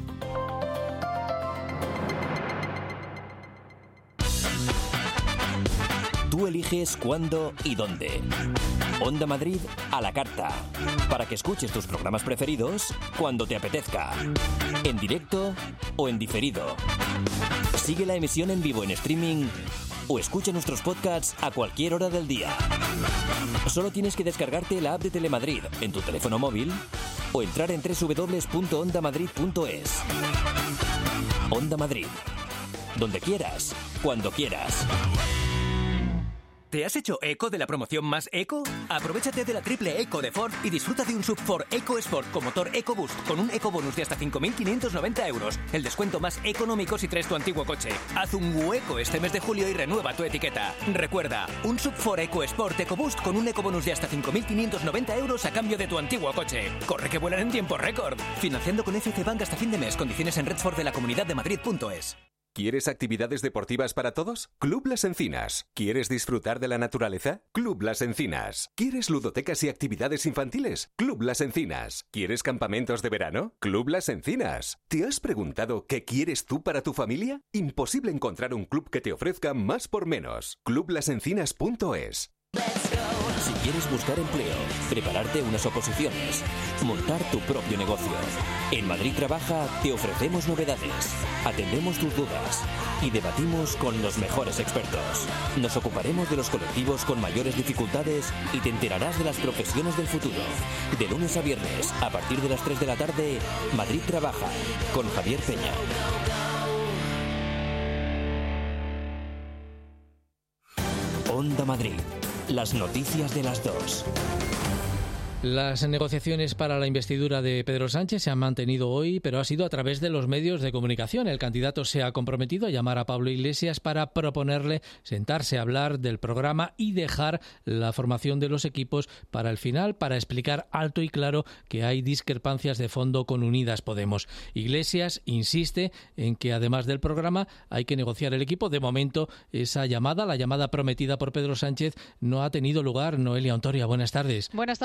Tú eliges cuándo y dónde. Onda Madrid a la carta. Para que escuches tus programas preferidos cuando te apetezca. En directo o en diferido. Sigue la emisión en vivo en streaming o escucha nuestros podcasts a cualquier hora del día. Solo tienes que descargarte la app de Telemadrid en tu teléfono móvil o entrar en www.ondamadrid.es. Onda Madrid. Donde quieras, cuando quieras. ¿Te has hecho eco de la promoción más eco? Aprovechate de la triple eco de Ford y disfruta de un SUV Ford EcoSport con motor EcoBoost con un ecobonus de hasta 5.590 euros. El descuento más económico si traes tu antiguo coche. Haz un hueco este mes de julio y renueva tu etiqueta. Recuerda, un SUV Ford EcoSport EcoBoost con un ecobonus de hasta 5.590 euros a cambio de tu antiguo coche. Corre que vuelan en tiempo récord. Financiando con FC Bank hasta fin de mes. Condiciones en redford-de-la-comunidad-de-madrid.es. ¿Quieres actividades deportivas para todos? Club Las Encinas. ¿Quieres disfrutar de la naturaleza? Club Las Encinas. ¿Quieres ludotecas y actividades infantiles? Club Las Encinas. ¿Quieres campamentos de verano? Club Las Encinas. ¿Te has preguntado qué quieres tú para tu familia? Imposible encontrar un club que te ofrezca más por menos. Clublasencinas.es. Si quieres buscar empleo, prepararte unas oposiciones, montar tu propio negocio. En Madrid Trabaja te ofrecemos novedades, atendemos tus dudas y debatimos con los mejores expertos. Nos ocuparemos de los colectivos con mayores dificultades y te enterarás de las profesiones del futuro. De lunes a viernes, a partir de las 3 de la tarde, Madrid Trabaja, con Javier Peña. Onda Madrid. Las noticias de las 2. Las negociaciones para la investidura de Pedro Sánchez se han mantenido hoy, pero ha sido a través de los medios de comunicación. El candidato se ha comprometido a llamar a Pablo Iglesias para proponerle sentarse a hablar del programa y dejar la formación de los equipos para el final, para explicar alto y claro que hay discrepancias de fondo con Unidas Podemos. Iglesias insiste en que además del programa hay que negociar el equipo. De momento esa llamada, la llamada prometida por Pedro Sánchez, no ha tenido lugar. Noelia Ontoria, buenas tardes. Buenas tardes. Pedro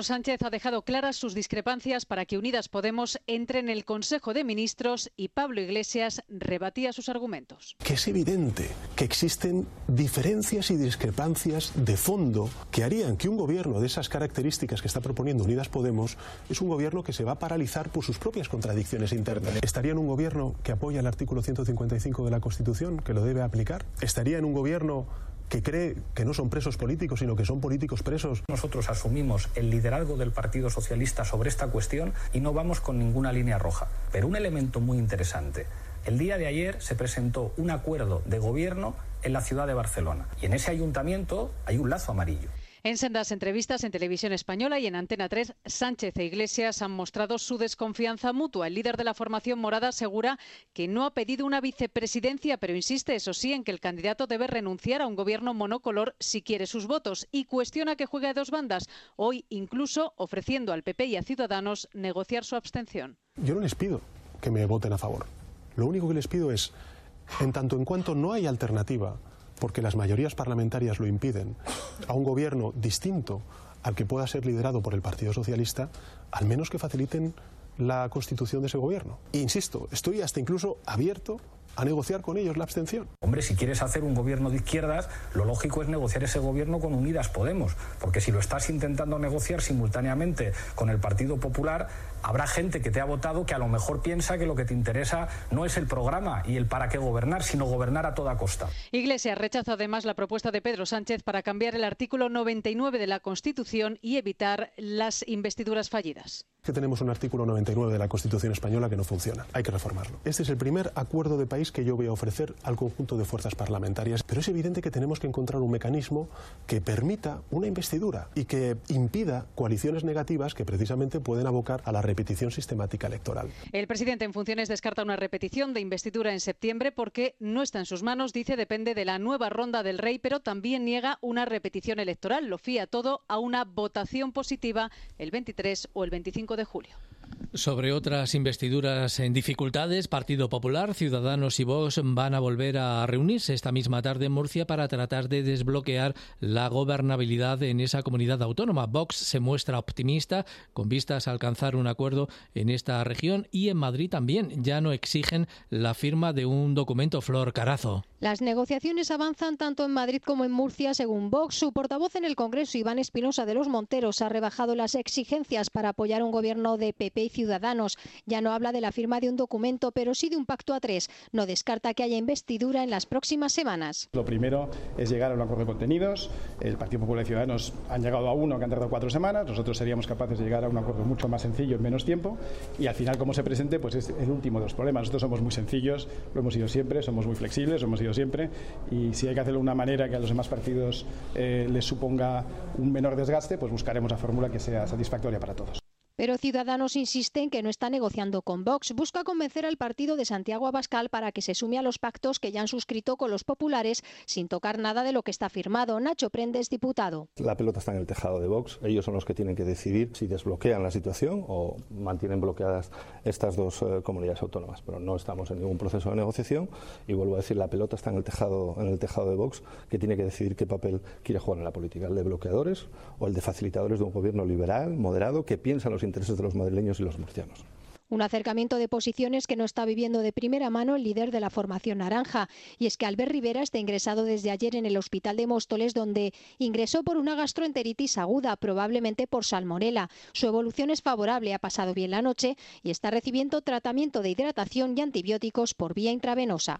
Pedro Sánchez ha dejado claras sus discrepancias para que Unidas Podemos entre en el Consejo de Ministros y Pablo Iglesias rebatía sus argumentos. Que es evidente que existen diferencias y discrepancias de fondo que harían que un gobierno de esas características que está proponiendo Unidas Podemos es un gobierno que se va a paralizar por sus propias contradicciones internas. ¿Estaría en un gobierno que apoya el artículo 155 de la Constitución, que lo debe aplicar? ¿Estaría en un gobierno que cree que no son presos políticos, sino que son políticos presos? Nosotros asumimos el liderazgo del Partido Socialista sobre esta cuestión y no vamos con ninguna línea roja. Pero un elemento muy interesante. El día de ayer se presentó un acuerdo de gobierno en la ciudad de Barcelona y en ese ayuntamiento hay un lazo amarillo. En sendas entrevistas en Televisión Española y en Antena 3, Sánchez e Iglesias han mostrado su desconfianza mutua. El líder de la formación morada asegura que no ha pedido una vicepresidencia, pero insiste, eso sí, en que el candidato debe renunciar a un gobierno monocolor si quiere sus votos y cuestiona que juegue a dos bandas, hoy incluso ofreciendo al PP y a Ciudadanos negociar su abstención. Yo no les pido que me voten a favor. Lo único que les pido es, en tanto en cuanto no hay alternativa, porque las mayorías parlamentarias lo impiden, a un gobierno distinto al que pueda ser liderado por el Partido Socialista, al menos que faciliten la constitución de ese gobierno. E insisto, estoy hasta incluso abierto a negociar con ellos la abstención. Hombre, si quieres hacer un gobierno de izquierdas, lo lógico es negociar ese gobierno con Unidas Podemos, porque si lo estás intentando negociar simultáneamente con el Partido Popular, habrá gente que te ha votado que a lo mejor piensa que lo que te interesa no es el programa y el para qué gobernar, sino gobernar a toda costa. Iglesias rechaza además la propuesta de Pedro Sánchez para cambiar el artículo 99 de la Constitución y evitar las investiduras fallidas. Que tenemos un artículo 99 de la Constitución española que no funciona. Hay que reformarlo. Este es el primer acuerdo de país que yo voy a ofrecer al conjunto de fuerzas parlamentarias, pero es evidente que tenemos que encontrar un mecanismo que permita una investidura y que impida coaliciones negativas que precisamente pueden abocar a la repetición sistemática electoral. El presidente en funciones descarta una repetición de investidura en septiembre porque no está en sus manos, dice, depende de la nueva ronda del Rey, pero también niega una repetición electoral. Lo fía todo a una votación positiva el 23 o el 25 de julio. Sobre otras investiduras en dificultades, Partido Popular, Ciudadanos y Vox van a volver a reunirse esta misma tarde en Murcia para tratar de desbloquear la gobernabilidad en esa comunidad autónoma. Vox se muestra optimista con vistas a alcanzar un acuerdo en esta región y en Madrid también. Ya no exigen la firma de un documento. Flor Carazo. Las negociaciones avanzan tanto en Madrid como en Murcia, según Vox. Su portavoz en el Congreso, Iván Espinosa de los Monteros, ha rebajado las exigencias para apoyar un gobierno de PP y Ciudadanos. Ya no habla de la firma de un documento, pero sí de un pacto a tres. No descarta que haya investidura en las próximas semanas. Lo primero es llegar a un acuerdo de contenidos. El Partido Popular y Ciudadanos han llegado a uno que han tardado 4 semanas. Nosotros seríamos capaces de llegar a un acuerdo mucho más sencillo en menos tiempo. Y al final, como se presente, pues es el último de los problemas. Nosotros somos muy sencillos, lo hemos sido siempre, somos muy flexibles, lo hemos sido siempre. Y si hay que hacerlo de una manera que a los demás partidos les suponga un menor desgaste, pues buscaremos la fórmula que sea satisfactoria para todos. Pero Ciudadanos insiste en que no está negociando con Vox. Busca convencer al partido de Santiago Abascal para que se sume a los pactos que ya han suscrito con los populares sin tocar nada de lo que está firmado. Nacho Prendes, diputado. La pelota está en el tejado de Vox. Ellos son los que tienen que decidir si desbloquean la situación o mantienen bloqueadas estas dos comunidades autónomas. Pero no estamos en ningún proceso de negociación y vuelvo a decir, la pelota está en el tejado de Vox, que tiene que decidir qué papel quiere jugar en la política, el de bloqueadores o el de facilitadores de un gobierno liberal, moderado, que piensa en los intereses de los madrileños y los murcianos. Un acercamiento de posiciones que no está viviendo de primera mano el líder de la formación naranja. Y es que Albert Rivera está ingresado desde ayer en el hospital de Móstoles, donde ingresó por una gastroenteritis aguda, probablemente por salmonela. Su evolución es favorable, ha pasado bien la noche y está recibiendo tratamiento de hidratación y antibióticos por vía intravenosa.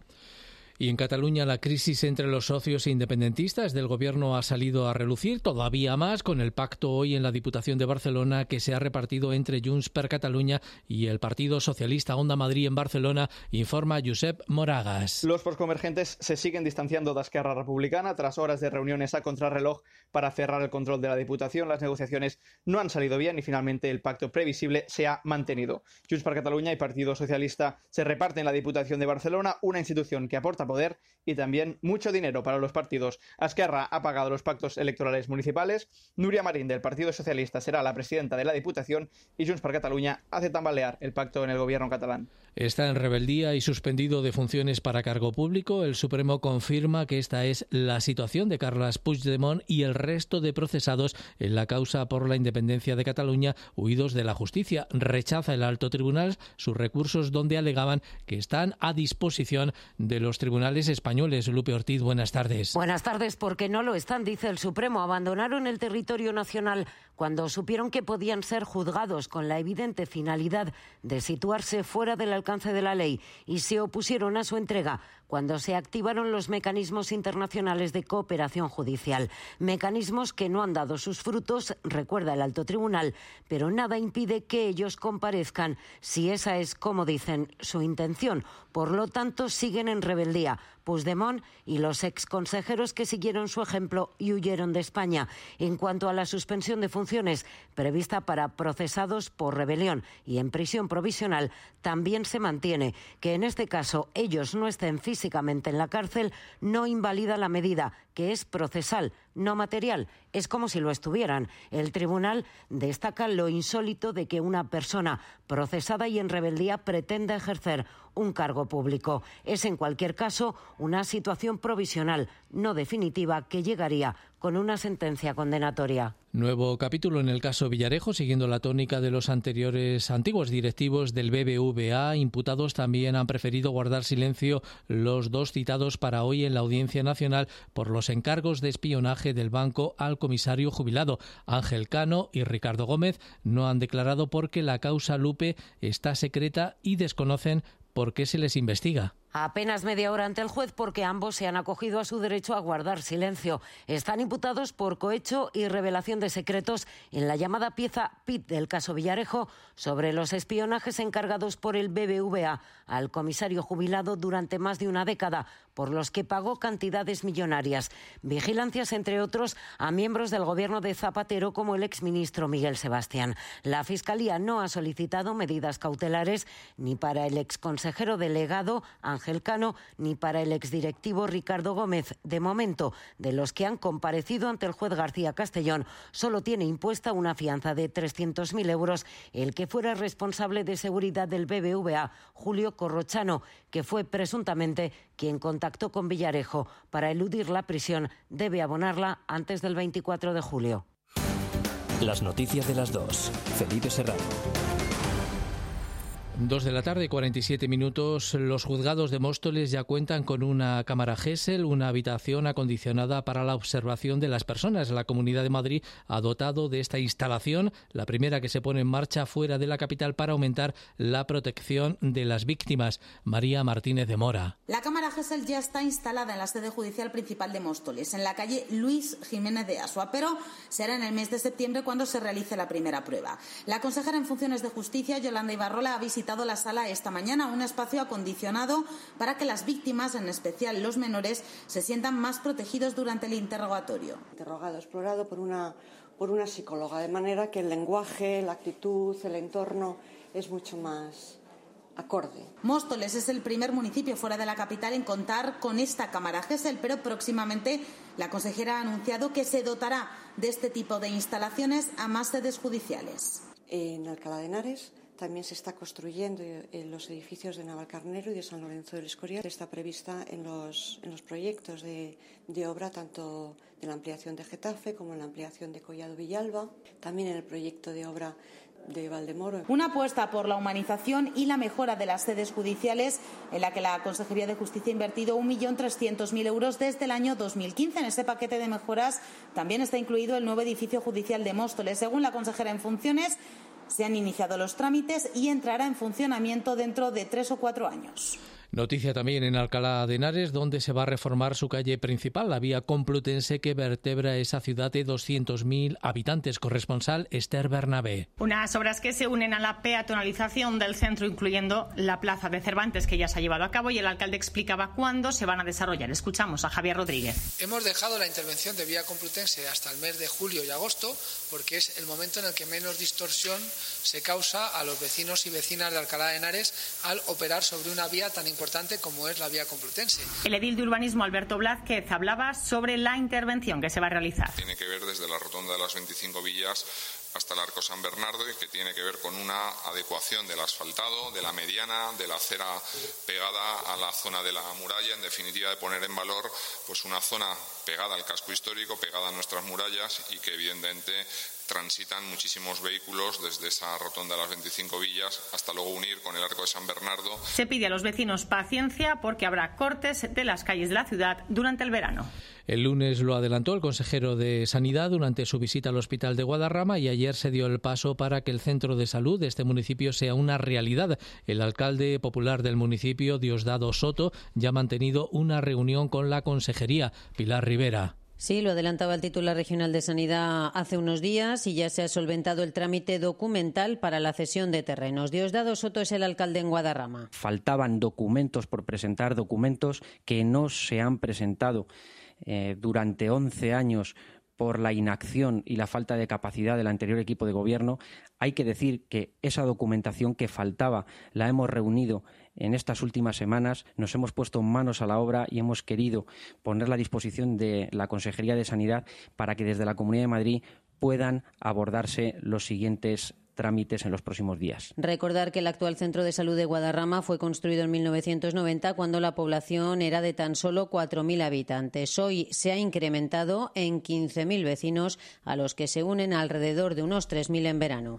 Y en Cataluña la crisis entre los socios independentistas del gobierno ha salido a relucir todavía más con el pacto hoy en la Diputación de Barcelona que se ha repartido entre Junts per Catalunya y el Partido Socialista. Onda Madrid en Barcelona, informa Josep Moragas. Los postconvergentes se siguen distanciando de Esquerra Republicana tras horas de reuniones a contrarreloj para cerrar el control de la Diputación. Las negociaciones no han salido bien y finalmente el pacto previsible se ha mantenido. Junts per Catalunya y Partido Socialista se reparten la Diputación de Barcelona, una institución que aporta poder y también mucho dinero para los partidos. Esquerra ha pagado los pactos electorales municipales, Núria Marín del Partido Socialista será la presidenta de la Diputación y Junts per Catalunya hace tambalear el pacto en el gobierno catalán. Está en rebeldía y suspendido de funciones para cargo público. El Supremo confirma que esta es la situación de Carles Puigdemont y el resto de procesados en la causa por la independencia de Cataluña, huidos de la justicia. Rechaza el alto tribunal sus recursos donde alegaban que están a disposición de los tribunales españoles. Lupe Ortiz, buenas tardes. Buenas tardes, porque no lo están, dice el Supremo. Abandonaron el territorio nacional cuando supieron que podían ser juzgados con la evidente finalidad de situarse fuera del alcance de la ley y se opusieron a su entrega cuando se activaron los mecanismos internacionales de cooperación judicial. Mecanismos que no han dado sus frutos, recuerda el alto tribunal, pero nada impide que ellos comparezcan si esa es, como dicen, su intención. Por lo tanto, siguen en rebeldía Puigdemont y los exconsejeros que siguieron su ejemplo y huyeron de España. En cuanto a la suspensión de funciones prevista para procesados por rebelión y en prisión provisional, también se mantiene que en este caso ellos no estén físicamente en la cárcel, no invalida la medida, que es procesal, no material. Es como si lo estuvieran. El tribunal destaca lo insólito de que una persona procesada y en rebeldía pretenda ejercer un cargo público. Es en cualquier caso una situación provisional, no definitiva, que llegaría con una sentencia condenatoria. Nuevo capítulo en el caso Villarejo, siguiendo la tónica de los antiguos directivos del BBVA. Imputados también han preferido guardar silencio los dos citados para hoy en la Audiencia Nacional por los encargos de espionaje del banco al comisario jubilado. Ángel Cano y Ricardo Gómez no han declarado porque la causa Lupe está secreta y desconocen por qué se les investiga. Apenas media hora ante el juez porque ambos se han acogido a su derecho a guardar silencio. Están imputados por cohecho y revelación de secretos en la llamada pieza PIT del caso Villarejo sobre los espionajes encargados por el BBVA al comisario jubilado durante más de una década, por los que pagó cantidades millonarias. Vigilancias, entre otros, a miembros del gobierno de Zapatero como el exministro Miguel Sebastián. La Fiscalía no ha solicitado medidas cautelares ni para el exconsejero delegado Ángel Cano ni para el exdirectivo Ricardo Gómez. De momento, de los que han comparecido ante el juez García Castellón, solo tiene impuesta una fianza de 300.000 euros el que fuera responsable de seguridad del BBVA, Julio Corrochano, que fue presuntamente quien contactó con Villarejo. Para eludir la prisión, debe abonarla antes del 24 de julio. Las noticias de las 2. Felipe Serrano. 2 de la tarde, 47 minutos. Los juzgados de Móstoles ya cuentan con una cámara Gesell, una habitación acondicionada para la observación de las personas. La Comunidad de Madrid ha dotado de esta instalación, la primera que se pone en marcha fuera de la capital para aumentar la protección de las víctimas. María Martínez de Mora. La cámara Gesell ya está instalada en la sede judicial principal de Móstoles, en la calle Luis Jiménez de Asua, pero será en el mes de septiembre cuando se realice la primera prueba. La consejera en funciones de Justicia, Yolanda Ibarrola, ha visitado la sala esta mañana, un espacio acondicionado para que las víctimas, en especial los menores, se sientan más protegidos durante el interrogatorio. Interrogado, explorado por una psicóloga, de manera que el lenguaje, la actitud, el entorno es mucho más acorde. Móstoles es el primer municipio fuera de la capital en contar con esta cámara Gesell, pero próximamente la consejera ha anunciado que se dotará de este tipo de instalaciones a más sedes judiciales. En Alcalá de Henares también se está construyendo en los edificios de Navalcarnero y de San Lorenzo del Escorial. Está prevista en los proyectos de obra tanto de la ampliación de Getafe como en la ampliación de Collado Villalba, también en el proyecto de obra de Valdemoro. Una apuesta por la humanización y la mejora de las sedes judiciales, en la que la Consejería de Justicia ha invertido 1.300.000 euros desde el año 2015. En ese paquete de mejoras también está incluido el nuevo edificio judicial de Móstoles. Según la consejera en funciones, se han iniciado los trámites y entrará en funcionamiento dentro de 3 o 4 años. Noticia también en Alcalá de Henares, donde se va a reformar su calle principal, la vía Complutense que vertebra esa ciudad de 200.000 habitantes. Corresponsal Esther Bernabé. Unas obras que se unen a la peatonalización del centro, incluyendo la plaza de Cervantes, que ya se ha llevado a cabo, y el alcalde explicaba cuándo se van a desarrollar. Escuchamos a Javier Rodríguez. Hemos dejado la intervención de vía Complutense hasta el mes de julio y agosto, porque es el momento en el que menos distorsión se causa a los vecinos y vecinas de Alcalá de Henares al operar sobre una vía tan importante como es la vía Complutense. El edil de urbanismo Alberto Blázquez hablaba sobre la intervención que se va a realizar. Tiene que ver desde la rotonda de las 25 villas hasta el Arco San Bernardo y que tiene que ver con una adecuación del asfaltado, de la mediana, de la acera pegada a la zona de la muralla, en definitiva de poner en valor pues una zona pegada al casco histórico, pegada a nuestras murallas y que evidentemente transitan muchísimos vehículos desde esa rotonda de las 25 villas hasta luego unir con el Arco de San Bernardo. Se pide a los vecinos paciencia porque habrá cortes de las calles de la ciudad durante el verano. El lunes lo adelantó el consejero de Sanidad durante su visita al Hospital de Guadarrama y ayer se dio el paso para que el centro de salud de este municipio sea una realidad. El alcalde popular del municipio, Diosdado Soto, ya ha mantenido una reunión con la consejería. Pilar Rivera. Sí, lo adelantaba el titular regional de Sanidad hace unos días y ya se ha solventado el trámite documental para la cesión de terrenos. Diosdado Soto es el alcalde en Guadarrama. Faltaban documentos por presentar, documentos que no se han presentado durante 11 años por la inacción y la falta de capacidad del anterior equipo de gobierno. Hay que decir que esa documentación que faltaba la hemos reunido en estas últimas semanas, nos hemos puesto manos a la obra y hemos querido ponerla a disposición de la Consejería de Sanidad para que desde la Comunidad de Madrid puedan abordarse los siguientes trámites en los próximos días. Recordar que el actual centro de salud de Guadarrama fue construido en 1990 cuando la población era de tan solo 4.000 habitantes. Hoy se ha incrementado en 15.000 vecinos, a los que se unen alrededor de unos 3.000 en verano.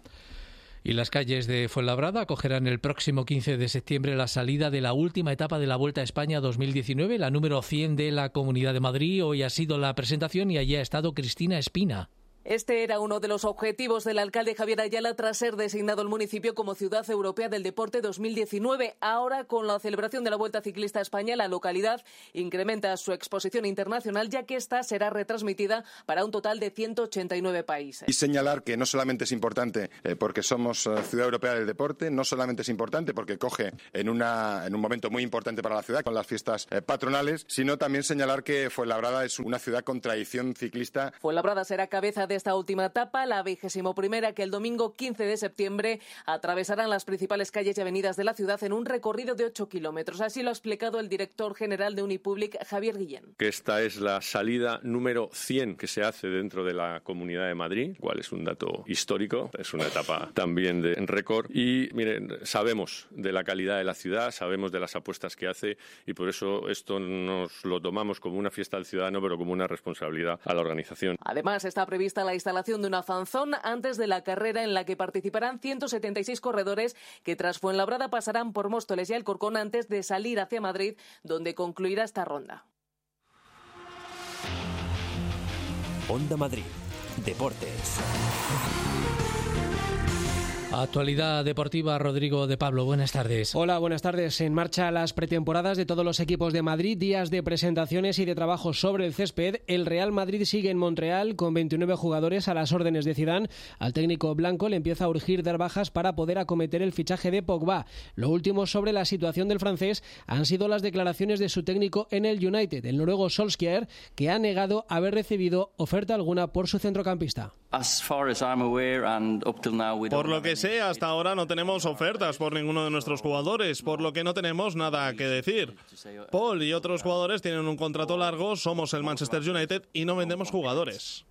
Y las calles de Fuenlabrada acogerán el próximo 15 de septiembre la salida de la última etapa de la Vuelta a España 2019, la número 100 de la Comunidad de Madrid. Hoy ha sido la presentación y allí ha estado Cristina Espina. Este era uno de los objetivos del alcalde Javier Ayala tras ser designado el municipio como Ciudad Europea del Deporte 2019. Ahora, con la celebración de la Vuelta Ciclista a España, la localidad incrementa su exposición internacional, ya que esta será retransmitida para un total de 189 países. Y señalar que no solamente es importante porque somos Ciudad Europea del Deporte, no solamente es importante porque coge en un momento muy importante para la ciudad, con las fiestas patronales, sino también señalar que Fuenlabrada es una ciudad con tradición ciclista. Fuenlabrada será cabeza de esta última etapa, la 21ª, que el domingo 15 de septiembre atravesarán las principales calles y avenidas de la ciudad en un recorrido de 8 kilómetros. Así lo ha explicado el director general de Unipublic, Javier Guillén. Que esta es la salida número 100 que se hace dentro de la Comunidad de Madrid, cual es un dato histórico, es una etapa también de récord. Y miren, sabemos de la calidad de la ciudad, sabemos de las apuestas que hace y por eso esto nos lo tomamos como una fiesta del ciudadano, pero como una responsabilidad a la organización. Además, está prevista la instalación de una fanzón antes de la carrera en la que participarán 176 corredores que tras Fuenlabrada pasarán por Móstoles y Alcorcón antes de salir hacia Madrid, donde concluirá esta ronda. Onda Madrid. Deportes. Actualidad deportiva, Rodrigo de Pablo, buenas tardes. Hola, buenas tardes. En marcha las pretemporadas de todos los equipos de Madrid, días de presentaciones y de trabajo sobre el césped. El Real Madrid sigue en Montreal con 29 jugadores a las órdenes de Zidane. Al técnico blanco le empieza a urgir dar bajas para poder acometer el fichaje de Pogba. Lo último sobre la situación del francés han sido las declaraciones de su técnico en el United, el noruego Solskjaer, que ha negado haber recibido oferta alguna por su centrocampista. Por lo que sé, hasta ahora no tenemos ofertas por ninguno de nuestros jugadores, por lo que no tenemos nada que decir. Paul y otros jugadores tienen un contrato largo, somos el Manchester United y no vendemos jugadores.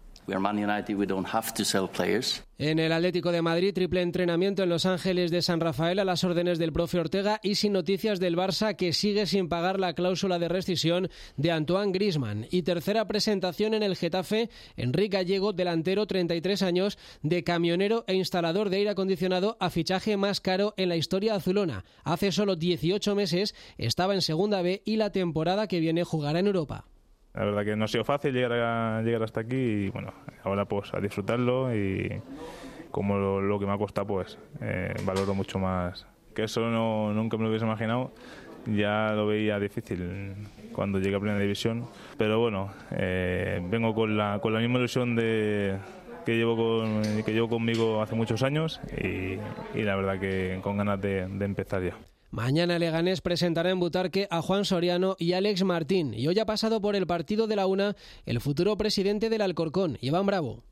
En el Atlético de Madrid, triple entrenamiento en Los Ángeles de San Rafael a las órdenes del profe Ortega y sin noticias del Barça, que sigue sin pagar la cláusula de rescisión de Antoine Griezmann. Y tercera presentación en el Getafe, Enrique Gallego, delantero, 33 años, de camionero e instalador de aire acondicionado, a fichaje más caro en la historia azulona. Hace solo 18 meses estaba en Segunda B y la temporada que viene jugará en Europa. La verdad que no ha sido fácil llegar hasta aquí y bueno, ahora pues a disfrutarlo y como lo que me ha costado pues valoro mucho más. Que eso nunca me lo hubiese imaginado, ya lo veía difícil cuando llegué a Primera División, pero bueno, vengo con la misma ilusión que llevo conmigo hace muchos años y la verdad que con ganas de empezar ya. Mañana Leganés presentará en Butarque a Juan Soriano y Alex Martín. Y hoy ha pasado por el partido de la UNA el futuro presidente del Alcorcón, Iván Bravo.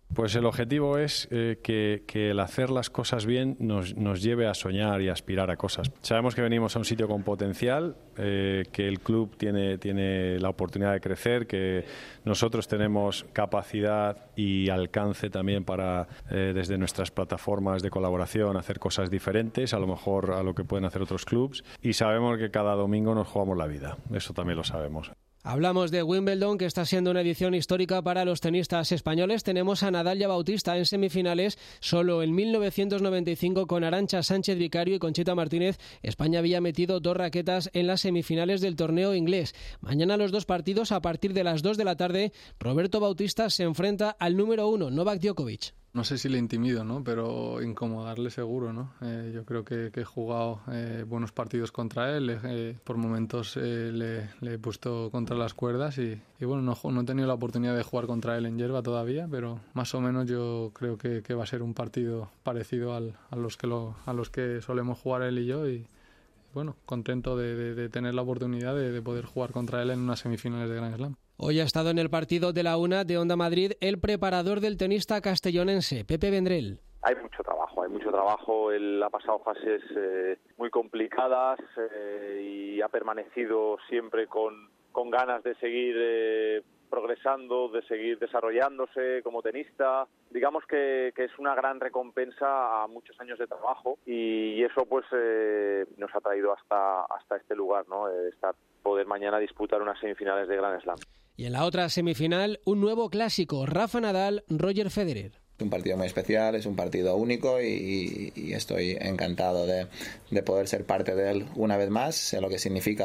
Pues el objetivo es que el hacer las cosas bien nos lleve a soñar y a aspirar a cosas. Sabemos que venimos a un sitio con potencial, que el club tiene la oportunidad de crecer, que nosotros tenemos capacidad y alcance también para, desde nuestras plataformas de colaboración, hacer cosas diferentes, a lo mejor a lo que pueden hacer otros clubs, y sabemos que cada domingo nos jugamos la vida. Eso también lo sabemos. Hablamos de Wimbledon, que está siendo una edición histórica para los tenistas españoles. Tenemos a Nadal y a Bautista en semifinales. Solo en 1995, con Arantxa Sánchez Vicario y Conchita Martínez, España había metido 2 raquetas en las semifinales del torneo inglés. Mañana los 2 partidos a partir de las 2 de la tarde. Roberto Bautista se enfrenta al número 1, Novak Djokovic. No sé si le intimido, ¿no? Pero incomodarle seguro, ¿no? Yo creo que he jugado buenos partidos contra él. Por momentos le he puesto contra las cuerdas y bueno, no he tenido la oportunidad de jugar contra él en hierba todavía, pero más o menos yo creo que va a ser un partido parecido a los que solemos jugar él y yo. Y bueno, contento de tener la oportunidad de poder jugar contra él en unas semifinales de Grand Slam. Hoy ha estado en el partido de la una de Onda Madrid el preparador del tenista castellonense, Pepe Vendrell. Hay mucho trabajo. Él ha pasado fases muy complicadas y ha permanecido siempre con ganas de seguir progresando, de seguir desarrollándose como tenista. Digamos que es una gran recompensa a muchos años de trabajo y eso pues nos ha traído hasta este lugar, ¿no? Poder mañana disputar unas semifinales de Grand Slam. Y en la otra semifinal, un nuevo clásico, Rafa Nadal, Roger Federer. Es un partido muy especial, es un partido único y estoy encantado de poder ser parte de él una vez más. Sé lo que significa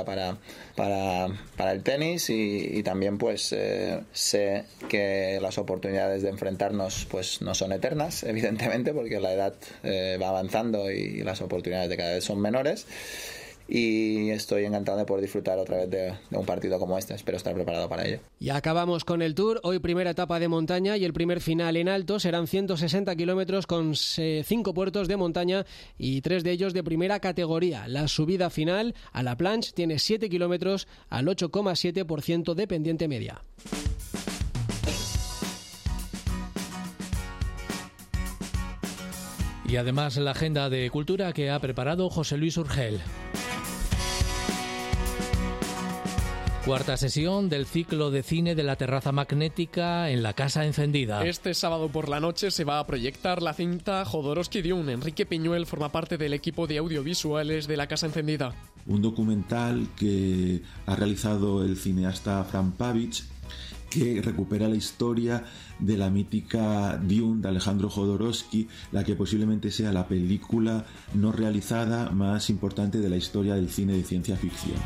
para el tenis y también pues sé que las oportunidades de enfrentarnos pues no son eternas, evidentemente, porque la edad va avanzando y las oportunidades de cada vez son menores. Y estoy encantado de poder disfrutar otra vez de un partido como este. Espero estar preparado para ello. Y acabamos con el Tour. Hoy primera etapa de montaña y el primer final en alto. Serán 160 kilómetros con 5 puertos de montaña y 3 de ellos de primera categoría. La subida final a la planche tiene 7 kilómetros al 8,7% de pendiente media. Y además la agenda de cultura que ha preparado José Luis Urgel. Cuarta sesión del ciclo de cine de la terraza magnética en la Casa Encendida. Este sábado por la noche se va a proyectar la cinta Jodorowsky Dune. Enrique Piñuel forma parte del equipo de audiovisuales de la Casa Encendida. Un documental que ha realizado el cineasta Fran Pavich, que recupera la historia de la mítica Dune de Alejandro Jodorowsky, la que posiblemente sea la película no realizada más importante de la historia del cine de ciencia ficción.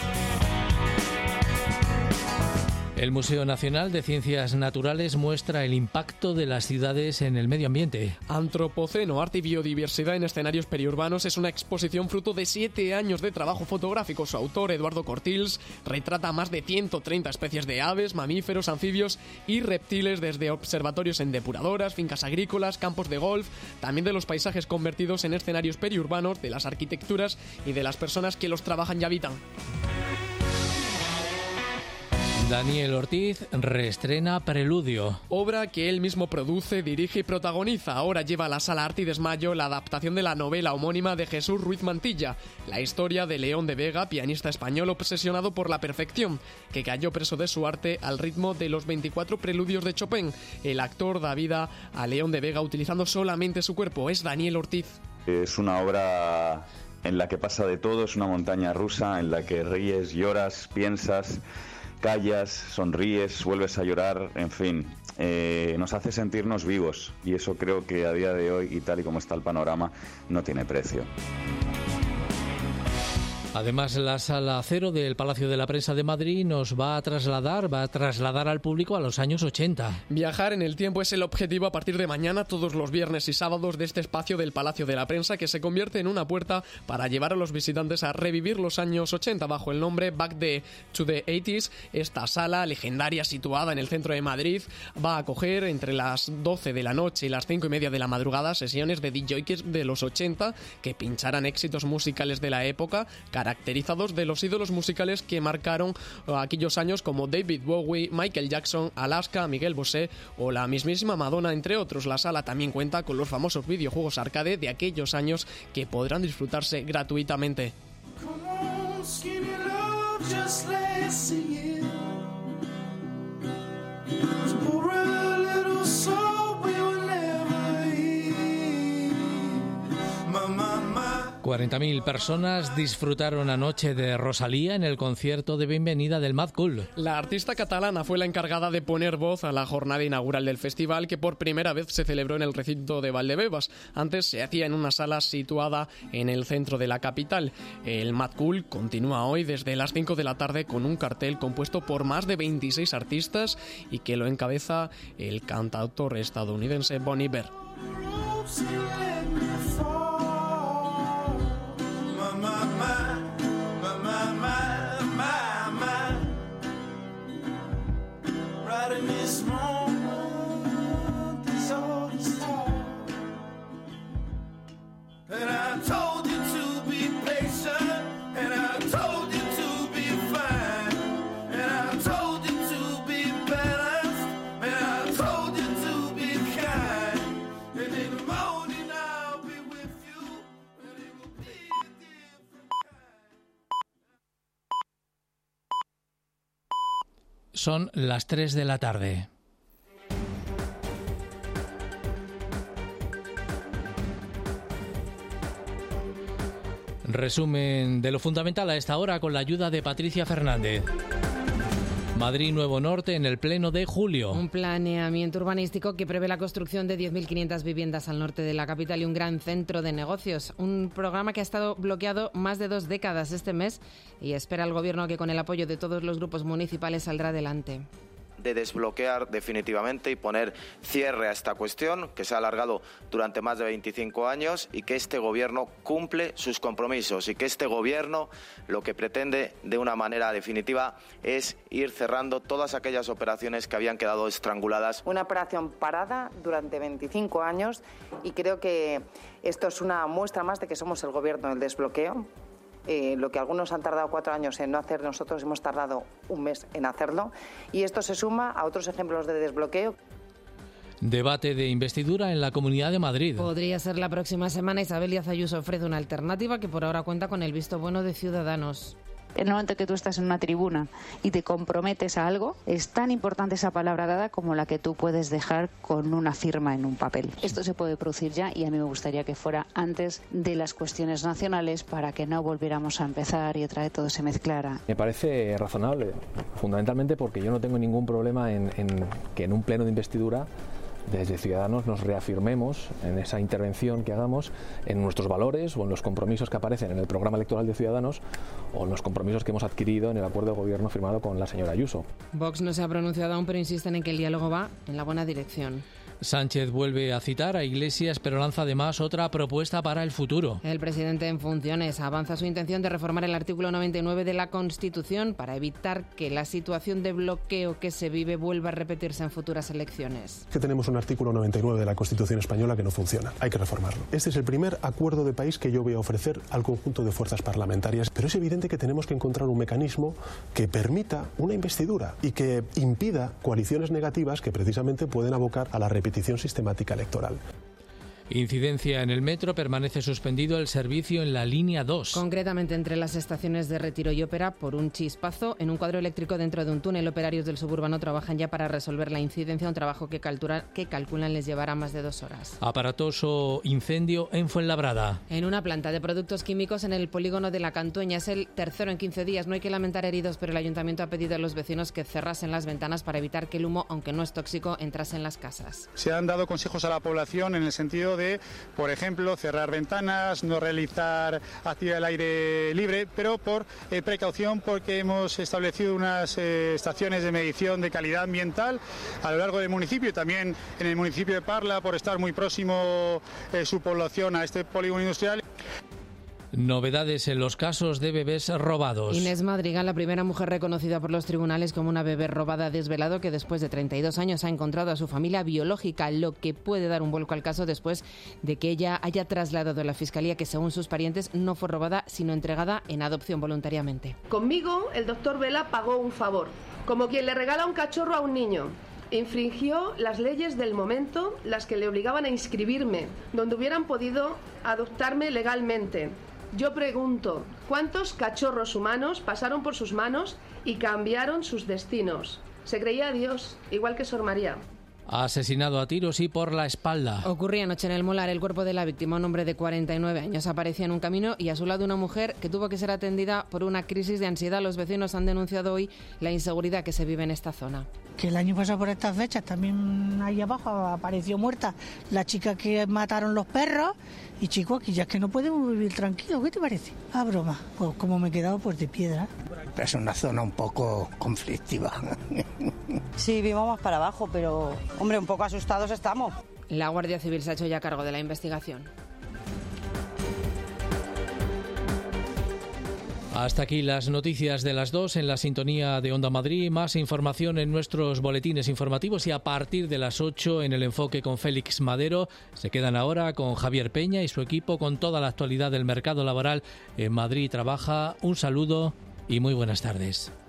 El Museo Nacional de Ciencias Naturales muestra el impacto de las ciudades en el medio ambiente. Antropoceno, arte y biodiversidad en escenarios periurbanos es una exposición fruto de 7 años de trabajo fotográfico. Su autor, Eduardo Cortils, retrata más de 130 especies de aves, mamíferos, anfibios y reptiles, desde observatorios en depuradoras, fincas agrícolas, campos de golf, también de los paisajes convertidos en escenarios periurbanos, de las arquitecturas y de las personas que los trabajan y habitan. Daniel Ortiz reestrena Preludio. Obra que él mismo produce, dirige y protagoniza. Ahora lleva a la Sala Arte y Desmayo la adaptación de la novela homónima de Jesús Ruiz Mantilla, la historia de León de Vega, pianista español obsesionado por la perfección, que cayó preso de su arte al ritmo de los 24 preludios de Chopin. El actor da vida a León de Vega utilizando solamente su cuerpo. Es Daniel Ortiz. Es una obra en la que pasa de todo, es una montaña rusa en la que ríes, lloras, piensas, callas, sonríes, vuelves a llorar, en fin, nos hace sentirnos vivos y eso creo que a día de hoy y tal y como está el panorama no tiene precio. Además, la Sala Cero del Palacio de la Prensa de Madrid nos va a trasladar al público a los años 80. Viajar en el tiempo es el objetivo a partir de mañana, todos los viernes y sábados, de este espacio del Palacio de la Prensa, que se convierte en una puerta para llevar a los visitantes a revivir los años 80 bajo el nombre Back to the 80s. Esta sala legendaria, situada en el centro de Madrid, va a acoger entre las 12 de la noche y las 5:30 de la madrugada sesiones de DJs de los 80 que pincharán éxitos musicales de la época, caracterizados de los ídolos musicales que marcaron aquellos años como David Bowie, Michael Jackson, Alaska, Miguel Bosé o la mismísima Madonna, entre otros. La sala también cuenta con los famosos videojuegos arcade de aquellos años que podrán disfrutarse gratuitamente. Pour a little soul we will never hear. 40.000 personas disfrutaron anoche de Rosalía en el concierto de bienvenida del Mad Cool. La artista catalana fue la encargada de poner voz a la jornada inaugural del festival, que por primera vez se celebró en el recinto de Valdebebas. Antes se hacía en una sala situada en el centro de la capital. El Mad Cool continúa hoy desde las 5 de la tarde con un cartel compuesto por más de 26 artistas y que lo encabeza el cantautor estadounidense Bon Iver. Son las 3 de la tarde. Resumen de lo fundamental a esta hora con la ayuda de Patricia Fernández. Madrid Nuevo Norte en el pleno de julio. Un planeamiento urbanístico que prevé la construcción de 10.500 viviendas al norte de la capital y un gran centro de negocios. Un programa que ha estado bloqueado más de 2 décadas este mes y espera al Gobierno que con el apoyo de todos los grupos municipales saldrá adelante. De desbloquear definitivamente y poner cierre a esta cuestión que se ha alargado durante más de 25 años y que este Gobierno cumple sus compromisos y que este Gobierno lo que pretende de una manera definitiva es ir cerrando todas aquellas operaciones que habían quedado estranguladas. Una operación parada durante 25 años y creo que esto es una muestra más de que somos el Gobierno del desbloqueo. Lo que algunos han tardado 4 años en no hacer, nosotros hemos tardado un mes en hacerlo. Y esto se suma a otros ejemplos de desbloqueo. Debate de investidura en la Comunidad de Madrid. Podría ser la próxima semana. Isabel Díaz Ayuso ofrece una alternativa que por ahora cuenta con el visto bueno de Ciudadanos. En el momento que tú estás en una tribuna y te comprometes a algo, es tan importante esa palabra dada como la que tú puedes dejar con una firma en un papel. Esto se puede producir ya y a mí me gustaría que fuera antes de las cuestiones nacionales para que no volviéramos a empezar y otra vez todo se mezclara. Me parece razonable, fundamentalmente porque yo no tengo ningún problema en que en un pleno de investidura desde Ciudadanos nos reafirmemos en esa intervención que hagamos en nuestros valores o en los compromisos que aparecen en el programa electoral de Ciudadanos o en los compromisos que hemos adquirido en el acuerdo de gobierno firmado con la señora Ayuso. Vox no se ha pronunciado aún, pero insisten en que el diálogo va en la buena dirección. Sánchez vuelve a citar a Iglesias, pero lanza además otra propuesta para el futuro. El presidente en funciones avanza su intención de reformar el artículo 99 de la Constitución para evitar que la situación de bloqueo que se vive vuelva a repetirse en futuras elecciones. Que tenemos un artículo 99 de la Constitución española que no funciona. Hay que reformarlo. Este es el primer acuerdo de país que yo voy a ofrecer al conjunto de fuerzas parlamentarias, pero es evidente que tenemos que encontrar un mecanismo que permita una investidura y que impida coaliciones negativas que precisamente pueden abocar a la repetición sistemática electoral. Incidencia en el metro, permanece suspendido el servicio en la línea 2. Concretamente entre las estaciones de Retiro y Ópera por un chispazo en un cuadro eléctrico dentro de un túnel. Operarios del suburbano trabajan ya para resolver la incidencia, un trabajo que calculan les llevará más de 2 horas. Aparatoso incendio en Fuenlabrada. En una planta de productos químicos en el polígono de La Cantueña. Es el tercero en 15 días. No hay que lamentar heridos, pero el ayuntamiento ha pedido a los vecinos que cerrasen las ventanas para evitar que el humo, aunque no es tóxico, entrase en las casas. Se han dado consejos a la población en el sentido de, por ejemplo, cerrar ventanas, no realizar actividad al aire libre, pero por precaución, porque hemos establecido unas estaciones de medición de calidad ambiental a lo largo del municipio y también en el municipio de Parla, por estar muy próximo su población a este polígono industrial. Novedades en los casos de bebés robados. Inés Madrigal, la primera mujer reconocida por los tribunales como una bebé robada, ha desvelado que después de 32 años ha encontrado a su familia biológica, lo que puede dar un vuelco al caso después de que ella haya trasladado a la Fiscalía que, según sus parientes, no fue robada, sino entregada en adopción voluntariamente. Conmigo, el doctor Vela pagó un favor, como quien le regala un cachorro a un niño. Infringió las leyes del momento, las que le obligaban a inscribirme, donde hubieran podido adoptarme legalmente. Yo pregunto, ¿cuántos cachorros humanos pasaron por sus manos y cambiaron sus destinos? Se creía a Dios, igual que Sor María. Asesinado a tiros y por la espalda. Ocurría anoche en el Molar. El cuerpo de la víctima, un hombre de 49 años, aparecía en un camino y a su lado una mujer que tuvo que ser atendida por una crisis de ansiedad. Los vecinos han denunciado hoy la inseguridad que se vive en esta zona. Que el año pasado por estas fechas también ahí abajo apareció muerta la chica que mataron los perros. Y chicos, aquí ya es que no podemos vivir tranquilos. ¿Qué te parece? Ah, broma. Pues como me he quedado pues de piedra. Es una zona un poco conflictiva. Sí, vivimos más para abajo, pero hombre, un poco asustados estamos. La Guardia Civil se ha hecho ya cargo de la investigación. Hasta aquí las noticias de las 2 en la sintonía de Onda Madrid. Más información en nuestros boletines informativos y a partir de las 8 en el enfoque con Félix Madero. Se quedan ahora con Javier Peña y su equipo con toda la actualidad del mercado laboral en Madrid Trabaja. Un saludo y muy buenas tardes.